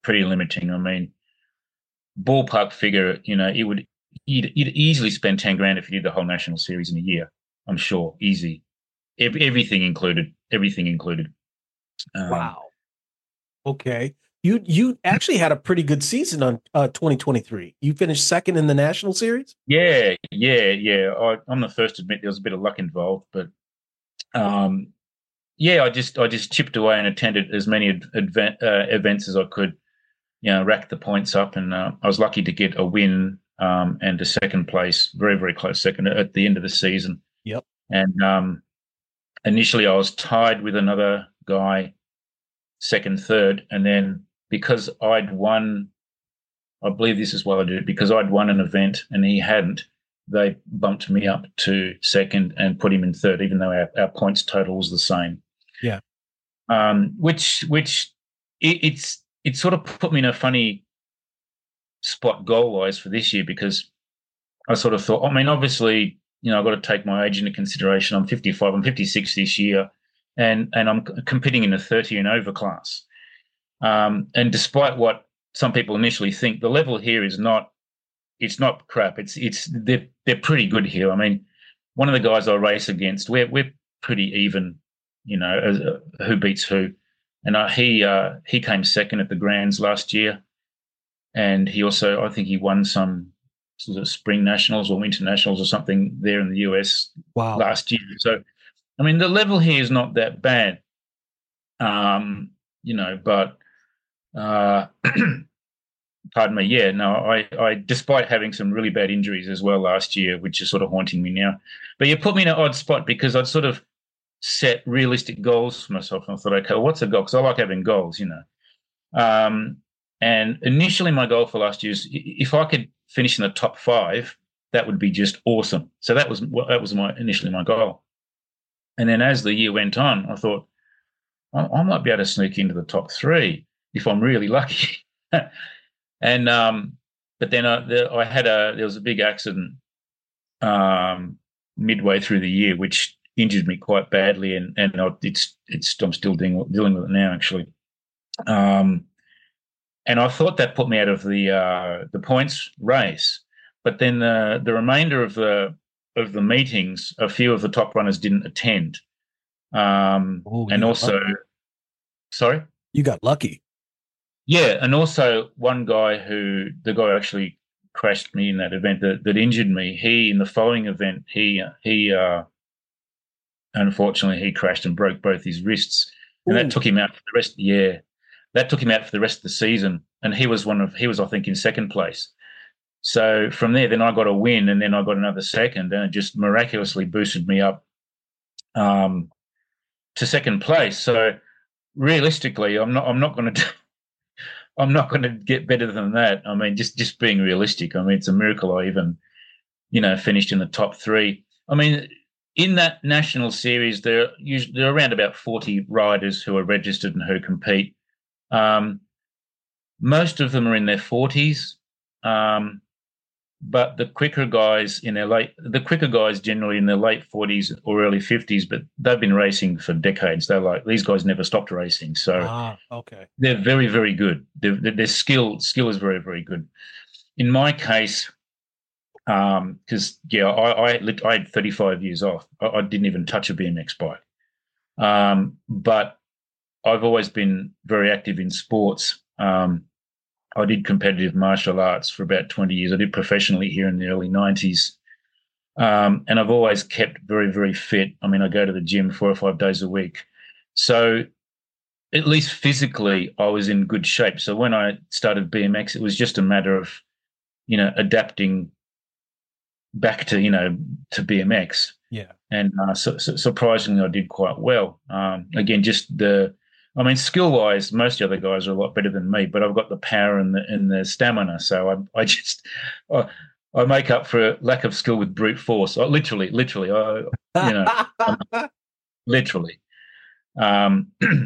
pretty limiting. I mean, ballpark figure, you know, it would you'd, you'd easily spend ten grand if you did the whole national series in a year. I'm sure, easy, Every, everything included, everything included. Um, wow. Okay. You you actually had a pretty good season on uh, twenty twenty-three. You finished second in the national series. Yeah, yeah, yeah. I, I'm the first to admit there was a bit of luck involved, but um, yeah, I just I just chipped away and attended as many adva- uh, events as I could. You know, racked the points up, and uh, I was lucky to get a win um, and a second place, very very close second at the end of the season. Yep. And um, initially, I was tied with another guy, second, third, and then because I'd won, I believe this is what I did, because I'd won an event and he hadn't, they bumped me up to second and put him in third, even though our, our points total was the same. Yeah. Um, which which it, it's it sort of put me in a funny spot goal-wise for this year, because I sort of thought, I mean, obviously, you know, I've got to take my age into consideration. I'm fifty-five, I'm fifty-six this year, and and I'm competing in a thirty and over class. Um, and despite what some people initially think, the level here is not, it's not crap. It's it's they're they're pretty good here. I mean, one of the guys I race against, we're we're pretty even, you know, as, uh, who beats who. And uh, he uh, he came second at the Grands last year, and he also, I think he won some sort of spring nationals or winter nationals or something there in the U S Wow. last year. So, I mean, the level here is not that bad, um, you know, but. Uh, pardon me. Yeah, no, I, I, despite having some really bad injuries as well last year, which is sort of haunting me now. But you put me in an odd spot because I'd sort of set realistic goals for myself. And I thought, okay, well, what's a goal? Because I like having goals, you know. Um, and initially my goal for last year is if I could finish in the top five, that would be just awesome. So that was that was my initially my goal. And then as the year went on, I thought, I, I might be able to sneak into the top three if I'm really lucky. and um, but then I, the, I had a there was a big accident um, midway through the year, which injured me quite badly, and and I, it's it's I'm still dealing dealing with it now actually. Um, and I thought that put me out of the uh, the points race, but then the the remainder of the of the meetings, a few of the top runners didn't attend, um, Ooh, and also, lucky. sorry, you got lucky. Yeah, and also one guy who the guy actually crashed me in that event that, that injured me. He in the following event, he he uh, unfortunately he crashed and broke both his wrists, and Ooh. that took him out for the rest. Yeah, that took him out for the rest of the season. And he was one of he was I think in second place. So from there, then I got a win, and then I got another second, and it just miraculously boosted me up um, to second place. So realistically, I'm not I'm not going to. I'm not going to get better than that. I mean, just, just being realistic. I mean, it's a miracle I even, you know, finished in the top three. I mean, in that national series, there are usually there are around about forty riders who are registered and who compete. Um, most of them are in their forties, um, but the quicker guys in their late, the quicker guys generally in their late forties or early fifties, but they've been racing for decades. They're like, these guys never stopped racing. So ah, okay. They're very, very good. Their, their skill skill is very, very good. In my case, um, because yeah, I, I I had thirty-five years off. I, I didn't even touch a B M X bike. Um, but I've always been very active in sports. Um, I did competitive martial arts for about twenty years. I did professionally here in the early nineties. Um, and I've always kept very, very fit. I mean, I go to the gym four or five days a week. So at least physically, I was in good shape. So when I started B M X, it was just a matter of, you know, adapting back to, you know, to B M X. Yeah. And uh, so, so surprisingly, I did quite well. Um, again, just the, I mean, skill-wise, most of the other guys are a lot better than me, but I've got the power and the and the stamina. So I, I just, I, I make up for lack of skill with brute force. I, literally, literally, I, you know, literally. Um,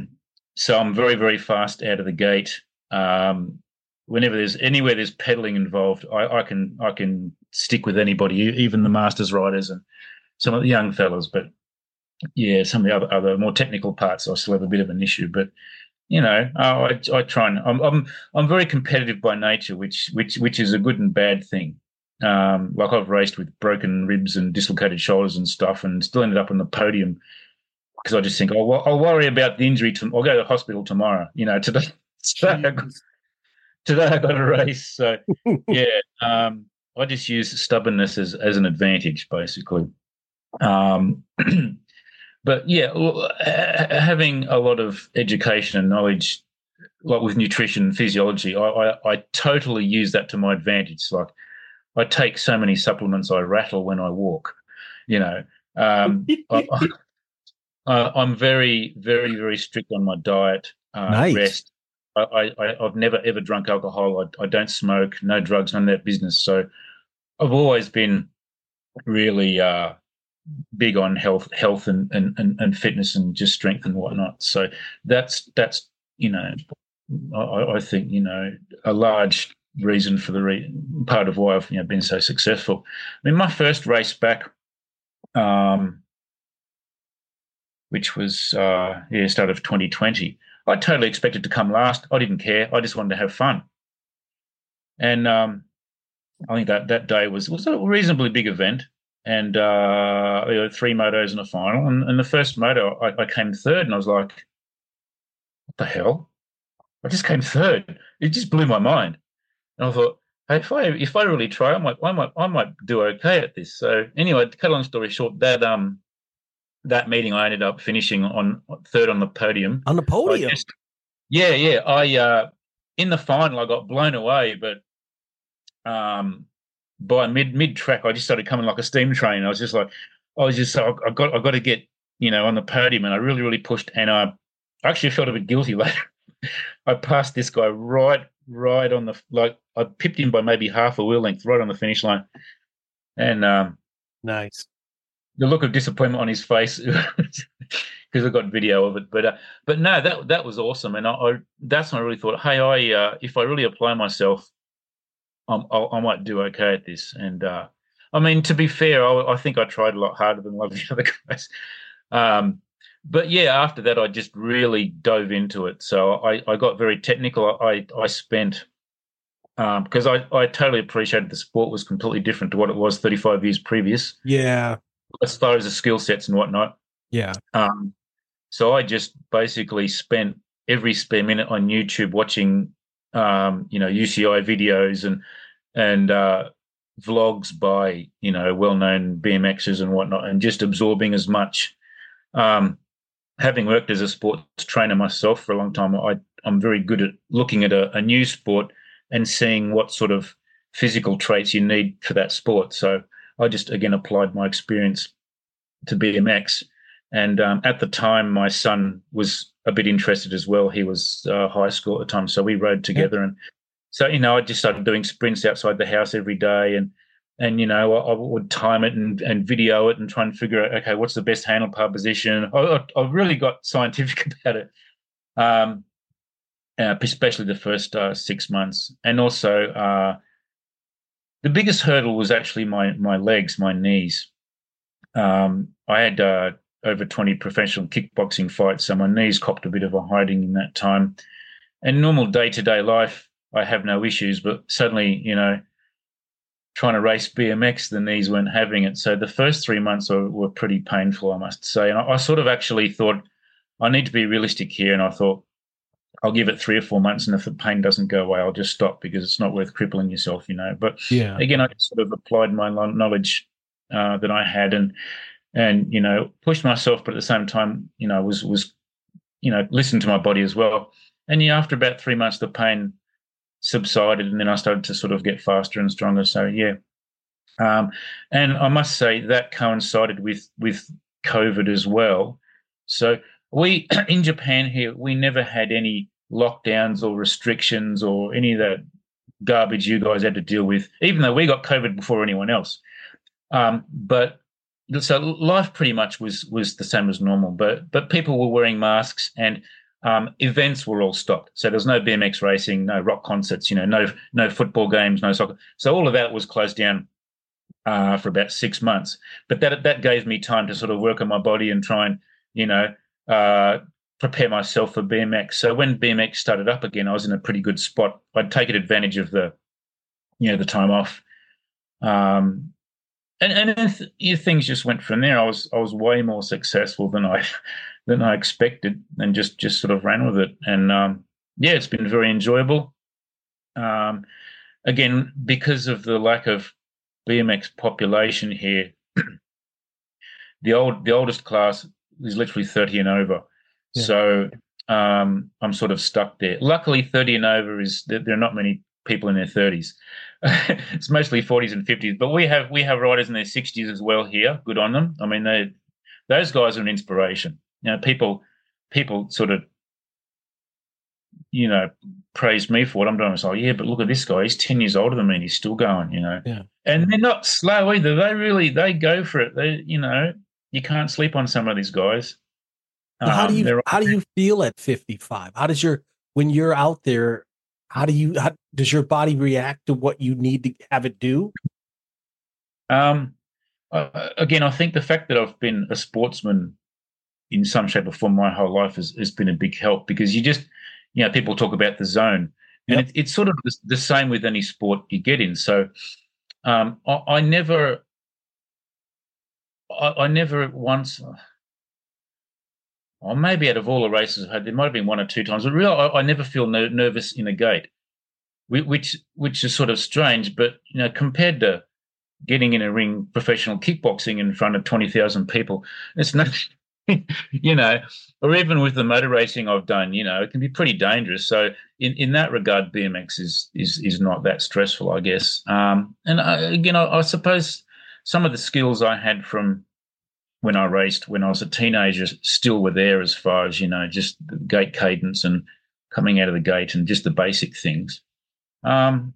so I'm very, very fast out of the gate. Um, whenever there's anywhere there's pedaling involved, I, I can I can stick with anybody, even the masters riders and some of the young fellas. But yeah, some of the other, other more technical parts, I still have a bit of an issue. But you know, I, I try and I'm, I'm I'm very competitive by nature, which which which is a good and bad thing. Um, like I've raced with broken ribs and dislocated shoulders and stuff, and still ended up on the podium because I just think, oh, well, I'll worry about the injury. To, I'll go to the hospital tomorrow. You know, today today I got, today I got a race. So yeah, um, I just use stubbornness as as an advantage, basically. Um, but yeah, having a lot of education and knowledge, like with nutrition and physiology, I, I, I totally use that to my advantage. Like I take so many supplements, I rattle when I walk. You know, um, I, I, I'm very, very, very strict on my diet, uh, Nice. rest. I, I, I've never ever drunk alcohol. I, I don't smoke, no drugs, none of that business. So I've always been really uh, big on health, health and, and, and, and fitness and just strength and whatnot. So that's that's you know, I, I think you know a large reason for the re- part of why I've you know been so successful. I mean, my first race back, um, which was uh, yeah, start of twenty twenty. I totally expected to come last. I didn't care. I just wanted to have fun. And um, I think that that day was was a reasonably big event, and uh, you know, three motos and a final. And, and the first moto, I, I came third, and I was like, "What the hell? I just came third." It just blew my mind. And I thought, hey, if I if I really try, I might I might I might do okay at this. So anyway, to cut a long story short, that um. that meeting, I ended up finishing on third on the podium. On the podium? Just, yeah, yeah. I uh, in the final, I got blown away, but um, by mid mid track, I just started coming like a steam train. I was just like, I was just, I, I got, I got to get, you know, on the podium, and I really, really pushed, and I actually felt a bit guilty later. I passed this guy right, right on the like, I pipped him by maybe half a wheel length, right on the finish line, and um, nice. The look of disappointment on his face because I got video of it, but uh, but no, that that was awesome, and I, I that's when I really thought, hey, I uh, if I really apply myself, I'm, I'll, I might do okay at this. And uh, I mean, to be fair, I, I think I tried a lot harder than a lot of the other guys. Um, but yeah, after that, I just really dove into it. So I, I got very technical. I I spent um, because I I totally appreciated the sport was completely different to what it was thirty-five years previous. Yeah. As far as the skill sets and whatnot. Yeah. Um, so I just basically spent every spare minute on YouTube watching, um, you know, U C I videos and and uh, vlogs by, you know, well-known B M Xers and whatnot, and just absorbing as much. Um, having worked as a sports trainer myself for a long time, I, I'm very good at looking at a, a new sport and seeing what sort of physical traits you need for that sport. So I just, again, applied my experience to B M X. And um, at the time, my son was a bit interested as well. He was uh, high school at the time, so we rode together. Yeah. And so, you know, I just started doing sprints outside the house every day. And, and you know, I, I would time it and, and video it and try and figure out, okay, what's the best handlebar position? I, I really got scientific about it, um, uh, especially the first uh, six months. And also, uh, the biggest hurdle was actually my my legs, my knees. Um, I had uh, over twenty professional kickboxing fights, so my knees copped a bit of a hiding in that time. And normal day-to-day life, I have no issues, but suddenly, you know, trying to race B M X, the knees weren't having it. So the first three months were, were pretty painful, I must say. And I, I sort of actually thought, I need to be realistic here, and I thought, I'll give it three or four months, and if the pain doesn't go away, I'll just stop because it's not worth crippling yourself, you know. But yeah. again, I sort of applied my knowledge uh, that I had, and and you know, pushed myself, but at the same time, you know, was was you know, listened to my body as well. And yeah, after about three months, the pain subsided, and then I started to sort of get faster and stronger. So yeah, um, and I must say that coincided with with COVID as well. So. We, in Japan here, we never had any lockdowns or restrictions or any of that garbage you guys had to deal with, even though we got COVID before anyone else. Um, but so life pretty much was was the same as normal, but but people were wearing masks, and um, events were all stopped. So there was no B M X racing, no rock concerts, you know, no no football games, no soccer. So all of that was closed down uh, for about six months. But that that gave me time to sort of work on my body and try and, you know, Uh, prepare myself for B M X. So when B M X started up again, I was in a pretty good spot. I'd taken advantage of the, you know, the time off, um, and and then th- you know, things just went from there. I was I was way more successful than I than I expected, and just just sort of ran with it. And um, yeah, it's been very enjoyable. Um, again, because of the lack of B M X population here, the old the oldest class is literally thirty and over. Yeah. So um, I'm sort of stuck there. Luckily, thirty and over is there are not many people in their thirties. It's mostly forties and fifties. But we have we have riders in their sixties as well here. Good on them. I mean, they those guys are an inspiration. You know, people people sort of you know praise me for what I'm doing. It's like, yeah, but look at this guy. He's ten years older than me, and he's still going. You know, yeah. And they're not slow either. They really they go for it. They you know you can't sleep on some of these guys. So how do you um, how do you feel at fifty-five? How does your when you're out there? How do you how, does your body react to what you need to have it do? Um, uh, again, I think the fact that I've been a sportsman in some shape or form my whole life has, has been a big help, because you just you know people talk about the zone, and yep. it, it's sort of the, the same with any sport you get in. So um, I, I never I, I never once. Or maybe out of all the races I've had, there might have been one or two times. But really, I, I never feel no, nervous in a gate, which which is sort of strange. But you know, compared to getting in a ring, professional kickboxing in front of twenty thousand people, it's nothing. You know, or even with the motor racing I've done, you know, it can be pretty dangerous. So in, in that regard, B M X is is is not that stressful, I guess. Um, and I, again, I, I suppose some of the skills I had from when I raced when I was a teenager still were there, as far as, you know, just the gate cadence and coming out of the gate and just the basic things. Um,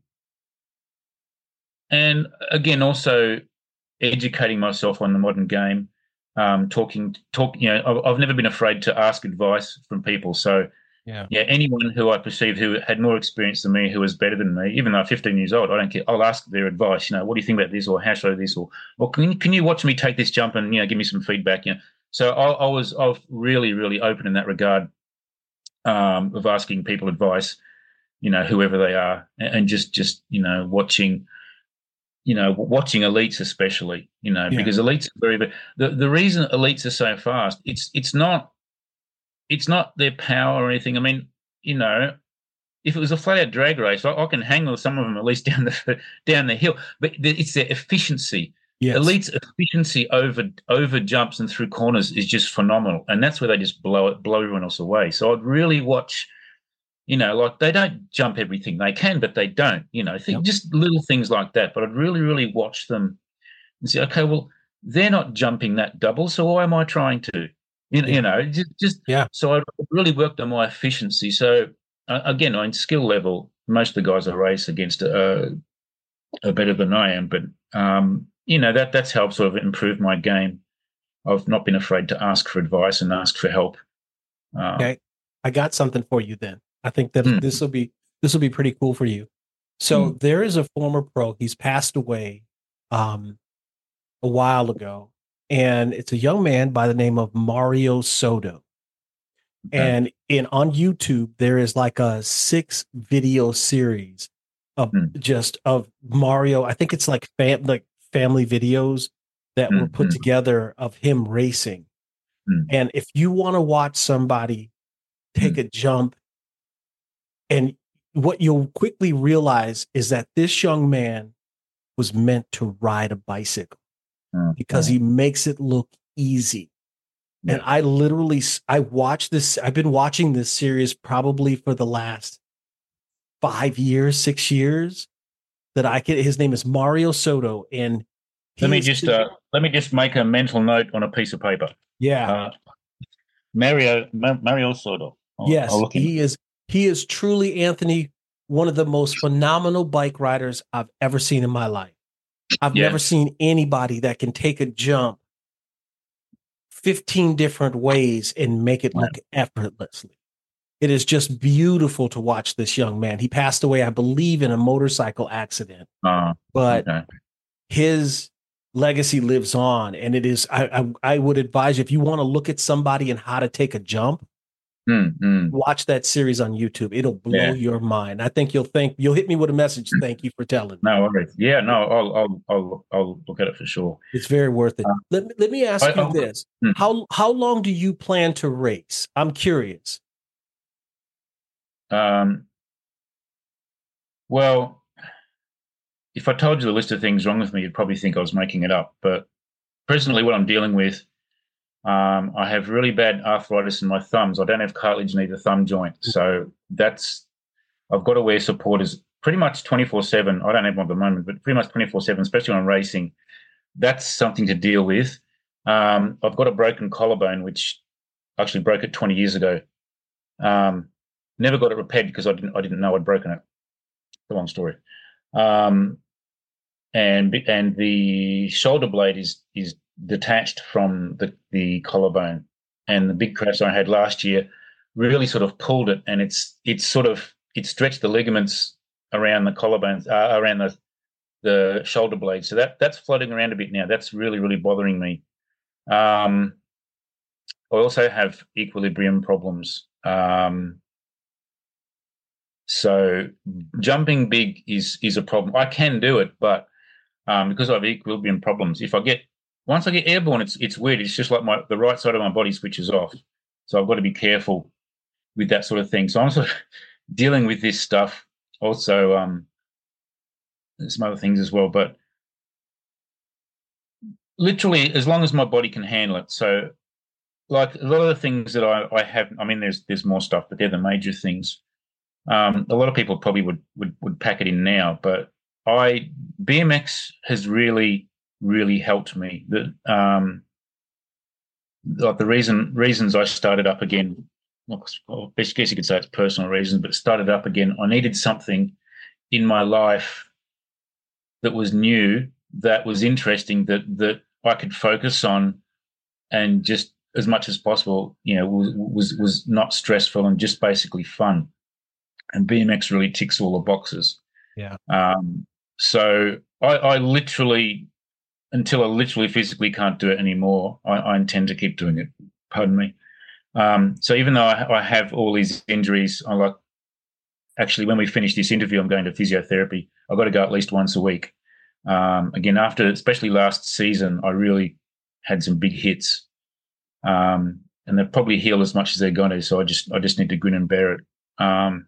and again, also educating myself on the modern game, um, talking, talk, you know, I've, I've never been afraid to ask advice from people. So yeah, yeah, anyone who I perceived who had more experience than me, who was better than me, even though I'm fifteen years old, I don't care. I'll ask their advice. You know, what do you think about this, or how should I do this, or or can you, can you watch me take this jump and, you know, give me some feedback? You know, so I, I was I was really really open in that regard, um, of asking people advice, you know, whoever they are, and, and just just you know watching, you know, watching elites especially, you know, yeah. because elites are very the the reason elites are so fast, it's it's not. It's not their power or anything. I mean, you know, if it was a flat-out drag race, I, I can hang with some of them at least down the down the hill. But it's their efficiency. Yes. Elite's efficiency over over jumps and through corners is just phenomenal, and that's where they just blow it, blow everyone else away. So I'd really watch. You know, like they don't jump everything they can, but they don't. You know, think, yep. just little things like that. But I'd really, really watch them and say, okay, well, they're not jumping that double, so why am I trying to? You know, yeah. you know, just, just yeah. So I really worked on my efficiency. So uh, again, on skill level, most of the guys I race against uh, are better than I am. But um, you know, that that's helped sort of improve my game. I've not been afraid to ask for advice and ask for help. Um, okay, I got something for you then. I think that mm. this will be this will be pretty cool for you. So mm. there is a former pro. He's passed away um, a while ago. And it's a young man by the name of Mario Soto. Okay. And in on YouTube, there is like a six video series of mm. just of Mario. I think it's like fam, like family videos that mm. were put mm. together of him racing. Mm. And if you want to watch somebody take mm. a jump, and what you'll quickly realize is that this young man was meant to ride a bicycle. Because he makes it look easy. Yeah. And I literally, I watched this, I've been watching this series probably for the last five years, six years that I can, his name is Mario Soto. And let me just, uh, let me just make a mental note on a piece of paper. Yeah. Uh, Mario, Ma- Mario Soto. I'll, yes. I'll he is, he is truly, Anthony, one of the most phenomenal bike riders I've ever seen in my life. I've yes. never seen anybody that can take a jump fifteen different ways and make it look effortlessly. It is just beautiful to watch this young man. He passed away, I believe, in a motorcycle accident, uh, but okay. his legacy lives on. And it is, I, I, I would advise you, if you want to look at somebody and how to take a jump, Mm, mm. Watch that series on YouTube. It'll blow Yeah. your mind. I think you'll think you'll hit me with a message. Thank you for telling me. No worries. Yeah, no, I'll I'll I'll I'll look at it for sure. It's very worth it. Uh, let, me- let me ask I- you I'll- this. Hmm. How how long do you plan to race? I'm curious. Um, well, if I told you the list of things wrong with me, you'd probably think I was making it up. But presently, what I'm dealing with, um, I have really bad arthritis in my thumbs. I don't have cartilage in either thumb joint, so that's I've got to wear supporters pretty much twenty-four seven. I don't have one at the moment, but pretty much twenty-four seven, especially when I'm racing. That's something to deal with. Um, I've got a broken collarbone, which actually broke it twenty years ago. Um, never got it repaired because I didn't I didn't know I'd broken it. It's a long story. Um, and and the shoulder blade is is detached from the, the collarbone. And the big crash I had last year really sort of pulled it, and it's it's sort of it stretched the ligaments around the collarbones, uh, around the the shoulder blade. So that that's floating around a bit now. That's really really bothering me. Um, I also have equilibrium problems. Um, so jumping big is is a problem. I can do it, but um, because I have equilibrium problems, if I get once I get airborne, it's it's weird. It's just like my the right side of my body switches off. So I've got to be careful with that sort of thing. So I'm sort of dealing with this stuff. Also, um, some other things as well, but literally as long as my body can handle it. So like a lot of the things that I, I have, I mean, there's there's more stuff, but they're the major things. Um, a lot of people probably would, would would pack it in now, but I B M X has really really helped me. The um, like the reason reasons I started up again. Well, I guess you could say it's personal reasons, but started up again. I needed something in my life that was new, that was interesting, that that I could focus on, and just as much as possible, you know, was was was not stressful and just basically fun. And B M X really ticks all the boxes. Yeah. Um, so I, I literally, until I literally physically can't do it anymore, I, I intend to keep doing it. Pardon me. Um, so even though I, I have all these injuries, I like actually when we finish this interview, I'm going to physiotherapy. I've got to go at least once a week. Um, again, after especially last season, I really had some big hits, um, and they've probably healed as much as they're going to. So I just I just need to grin and bear it. Um,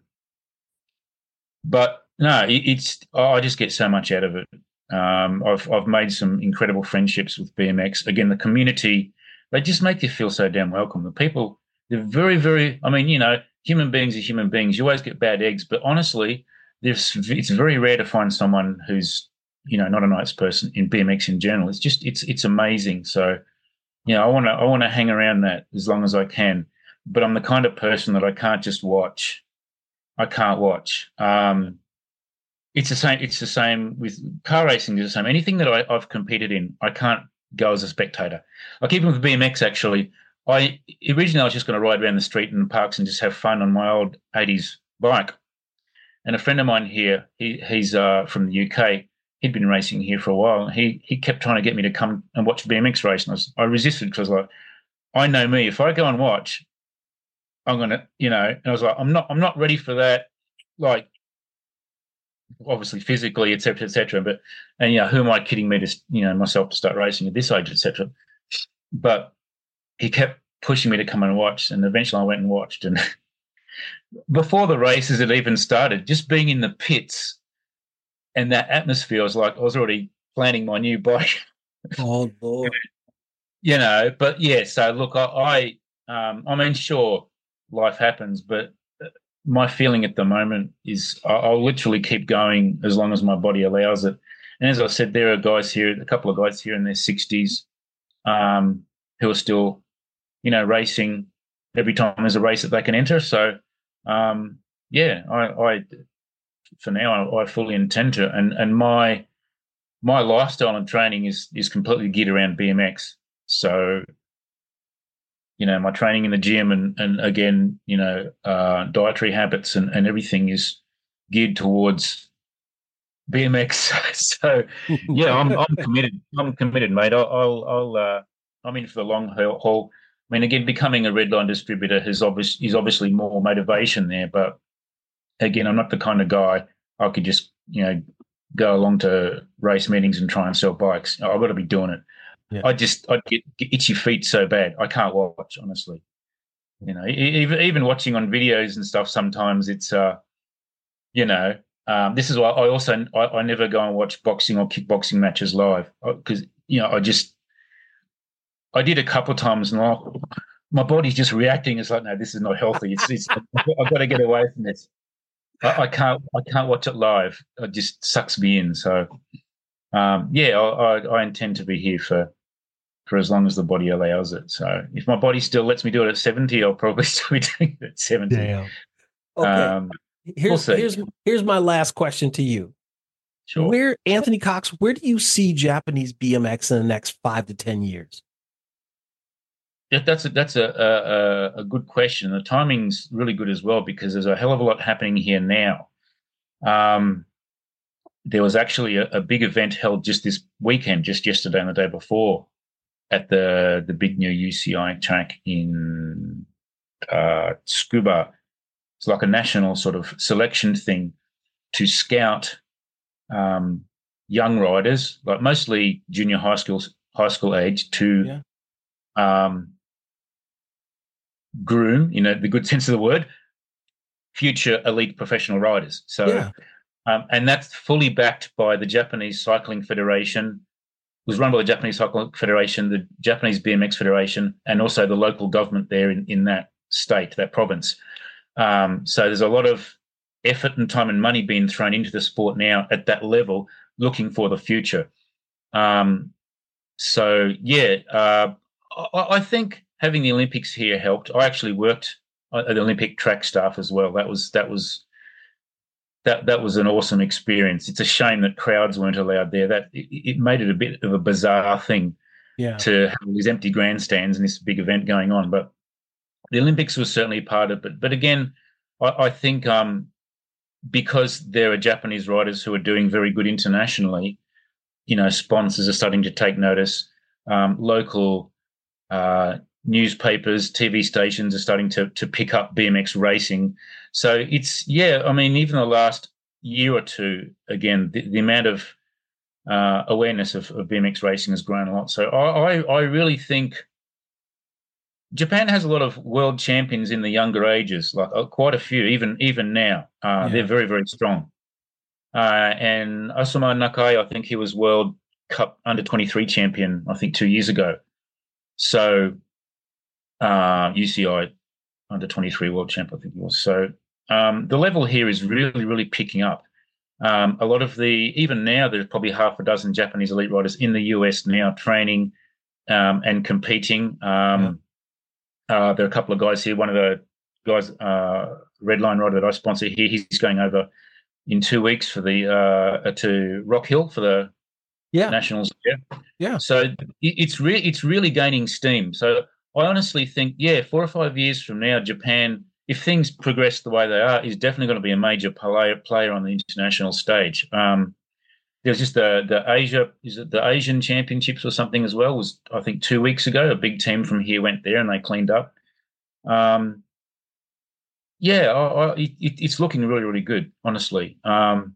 but no, it, it's I just get so much out of it. Um, I've I've made some incredible friendships with B M X. Again, the community, they just make you feel so damn welcome. The people, they're very, very, I mean, you know, human beings are human beings. You always get bad eggs, but honestly, there's, it's very rare to find someone who's, you know, not a nice person in B M X in general. It's just, it's it's amazing. So, you know, I want to I want to hang around that as long as I can. But I'm the kind of person that I can't just watch. I can't watch. Um, it's the same. It's the same with car racing. Is the same. Anything that I, I've competed in, I can't go as a spectator. Like even with B M X, actually, I originally I was just going to ride around the street in the parks and just have fun on my old eighties bike. And a friend of mine here, he, he's uh, from the U K. He'd been racing here for a while. He he kept trying to get me to come and watch B M X race, and I, was, I resisted because I was like, I know me. If I go and watch, I'm gonna, you know. And I was like, I'm not, I'm not ready for that. Like, obviously physically, et cetera, et cetera. But and you know, who am I kidding me to, you know, myself to start racing at this age, et cetera. But he kept pushing me to come and watch, and eventually I went and watched. And before the races had even started, just being in the pits and that atmosphere, I was like, I was already planning my new bike. Oh Lord. You know, but yeah. So look, I, I, um, I mean, sure, life happens, but my feeling at the moment is I'll literally keep going as long as my body allows it. And as I said, there are guys here, a couple of guys here in their sixties, um, who are still, you know, racing every time there's a race that they can enter. So, um, yeah, I, I for now I, I fully intend to, and and my my lifestyle and training is is completely geared around B M X. So, you know, my training in the gym and and again, you know, uh, dietary habits and and everything is geared towards B M X. So, yeah, I'm I'm committed. I'm committed, mate. I'll I'll, I'll uh, I'm in for the long haul. mean, again, becoming a Redline distributor has obvious is obviously more motivation there. But again, I'm not the kind of guy I could just, you know, go along to race meetings and try and sell bikes. I've got to be doing it. Yeah. I just I get, get itchy feet so bad I can't watch, honestly. You know, even even watching on videos and stuff. Sometimes it's, uh, you know, um, this is why I also I, I never go and watch boxing or kickboxing matches live because you know I just I did a couple of times and I, my body's just reacting. It's like, no, this is not healthy. It's, it's I've got to get away from this. I, I can't I can't watch it live. It just sucks me in. So um, yeah, I, I, I intend to be here for. for as long as the body allows it. So if my body still lets me do it at seventy, I'll probably still be doing it at seventy. Damn. Okay. Um, here's, we'll here's, here's my last question to you. Sure. Where, Anthony Cox, where do you see Japanese B M X in the next five to ten years? Yeah, that's a, that's a, a, a good question. The timing's really good as well because there's a hell of a lot happening here now. Um, there was actually a, a big event held just this weekend, just yesterday and the day before, at the the big new U C I track in uh, Tsukuba. It's like a national sort of selection thing to scout um, young riders, like mostly junior high school high school age, to yeah. um, groom, you know, the good sense of the word, future elite professional riders. So, yeah. um, and that's fully backed by the Japanese Cycling Federation. It was run by the Japanese Cycling Federation, the Japanese B M X Federation, and also the local government there in, in that state, that province. Um, so there's a lot of effort and time and money being thrown into the sport now at that level, looking for the future. Um, so, yeah, uh, I, I think having the Olympics here helped. I actually worked at the Olympic track staff as well. That was that was That that was an awesome experience. It's a shame that crowds weren't allowed there. That it, it made it a bit of a bizarre thing yeah. to have these empty grandstands and this big event going on. But the Olympics was certainly part of it. But again, I, I think um, because there are Japanese riders who are doing very good internationally, you know, sponsors are starting to take notice. Um, local uh, newspapers, T V stations are starting to to pick up B M X racing. So it's, yeah, I mean, even the last year or two, again, the, the amount of uh, awareness of, of B M X racing has grown a lot. So I, I, I really think Japan has a lot of world champions in the younger ages, like uh, quite a few, even even now. Uh, yeah. They're very, very strong. Uh, and Asuma Nakai, I think he was World Cup under twenty-three champion, I think, two years ago. So uh, U C I under twenty-three world champ, I think he was. So um, the level here is really, really picking up. Um, a lot of the, even now, there's probably half a dozen Japanese elite riders in the U S now training um, and competing. Um, yeah. uh, there are a couple of guys here. One of the guys, uh, Redline rider that I sponsor here, he's going over in two weeks for the uh, to Rock Hill for the yeah. nationals. Yeah, yeah. So it, it's really it's really gaining steam. So I honestly think, yeah, four or five years from now, Japan, if things progress the way they are, is definitely going to be a major player player on the international stage. Um, there's just the the Asia, is it the Asian Championships or something as well? Was I think two weeks ago, a big team from here went there and they cleaned up. Um, yeah, I, I, it, it's looking really, really good, honestly. Um,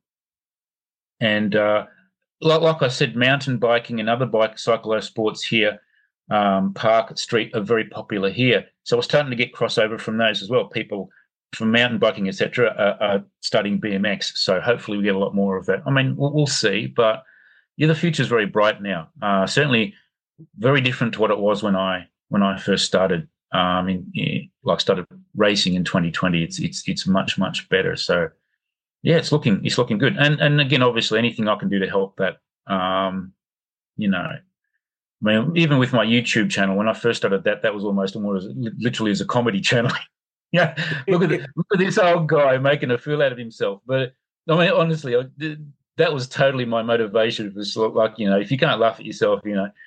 and uh, like, like I said, mountain biking and other bike cyclo sports here, um, park, street, are very popular here. So we're starting to get crossover from those as well. People from mountain biking, et cetera, are, are studying B M X. So hopefully we get a lot more of that. I mean, we'll, we'll see. But yeah, the future is very bright now. Uh, certainly very different to what it was when I when I first started. Um, in, in, like started racing in twenty twenty. It's it's it's much much better. So yeah, it's looking it's looking good. And and again, obviously, anything I can do to help that. Um, you know, I mean, even with my YouTube channel, when I first started that, that was almost more as literally as a comedy channel. Yeah, look at the, look at this old guy making a fool out of himself. But I mean, honestly, I, that was totally my motivation. It was like, you know, if you can't laugh at yourself, you know.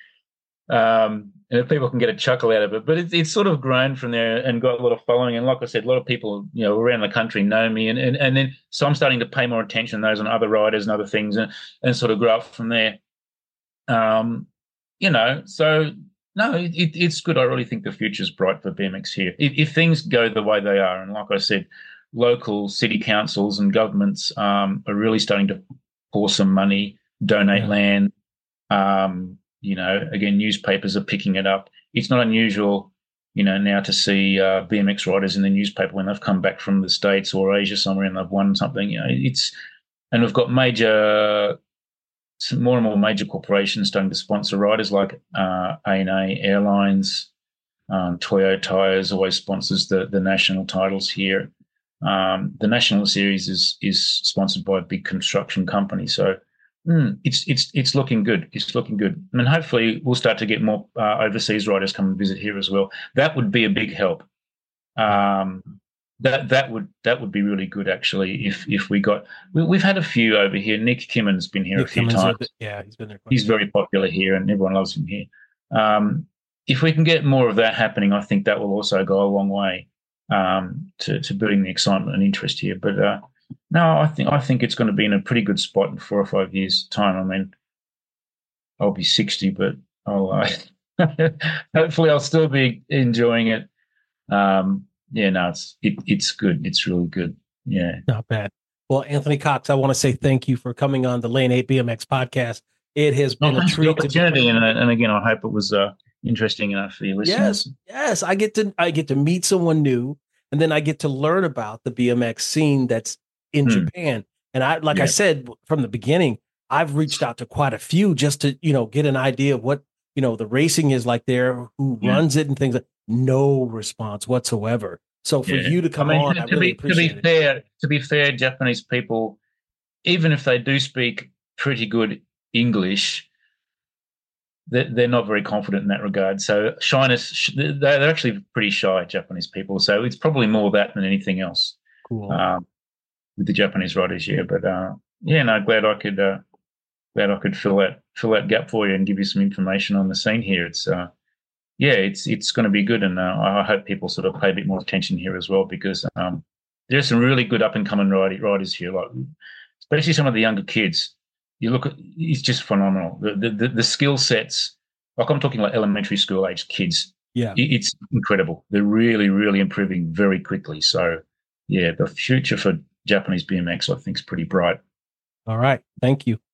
Um, and if people can get a chuckle out of it, but it's, it's sort of grown from there and got a lot of following. And like I said, a lot of people, you know, around the country know me. And, and, and then, so I'm starting to pay more attention to those and other riders and other things and, and sort of grow up from there. Um, you know, so No, it, it, it's good. I really think the future's bright for B M X here. If, if things go the way they are, and like I said, local city councils and governments um, are really starting to pour some money, donate Yeah. land. Um, you know, again, newspapers are picking it up. It's not unusual, you know, now to see uh, B M X riders in the newspaper when they've come back from the States or Asia somewhere and they've won something. You know, it's and we've got major. Some more and more major corporations starting to sponsor riders like uh, A and A Airlines, um, Toyo Tires always sponsors the the national titles here. Um, the national series is is sponsored by a big construction company, so mm, it's it's it's looking good. It's looking good. I mean, hopefully we'll start to get more uh, overseas riders come and visit here as well. That would be a big help. Um, That that would that would be really good actually. If if we got we, we've had a few over here. Nick Kimmon's been here Nick a few Kimmons, times. uh, yeah, he's been there. Quite He's very popular here, and everyone loves him here. Um, if we can get more of that happening, I think that will also go a long way um, to to building the excitement and interest here. But uh, no, I think I think it's going to be in a pretty good spot in four or five years' time. I mean, I'll be sixty, but I'll uh, hopefully I'll still be enjoying it. Um, Yeah, no, it's it, it's good. It's really good. Yeah, Not bad. Well, Anthony Cox, I want to say thank you for coming on the Lane eight B M X podcast. It has been well, a thanks for the treat. To opportunity, and and again, I hope it was uh, interesting enough for your listeners. Yes, yes, I get to I get to meet someone new, and then I get to learn about the B M X scene that's in Hmm. Japan. And I, like I Yeah. said from the beginning, I've reached out to quite a few just to you know get an idea of what you know the racing is like there, who Yeah. runs it, and things. Like no response whatsoever. So for Yeah. you to come I mean, on, to, I to really be to be appreciate it. fair, to be fair, Japanese people, even if they do speak pretty good English, they're, they're not very confident in that regard. So shyness, they're, they're actually pretty shy, Japanese people. So it's probably more that than anything else. Cool. Um, with the Japanese riders, yeah. But uh, yeah, no, glad I could uh, glad I could fill that fill that gap for you and give you some information on the scene here. It's uh, yeah, it's it's going to be good, and uh, I hope people sort of pay a bit more attention here as well, because um, there's some really good up and coming riders here, like especially some of the younger kids. You look at, it's just phenomenal. The the, the skill sets, like I'm talking like elementary school age kids. Yeah. It's incredible. They're really, really improving very quickly. So yeah, the future for Japanese B M X, I think, is pretty bright. All right. Thank you.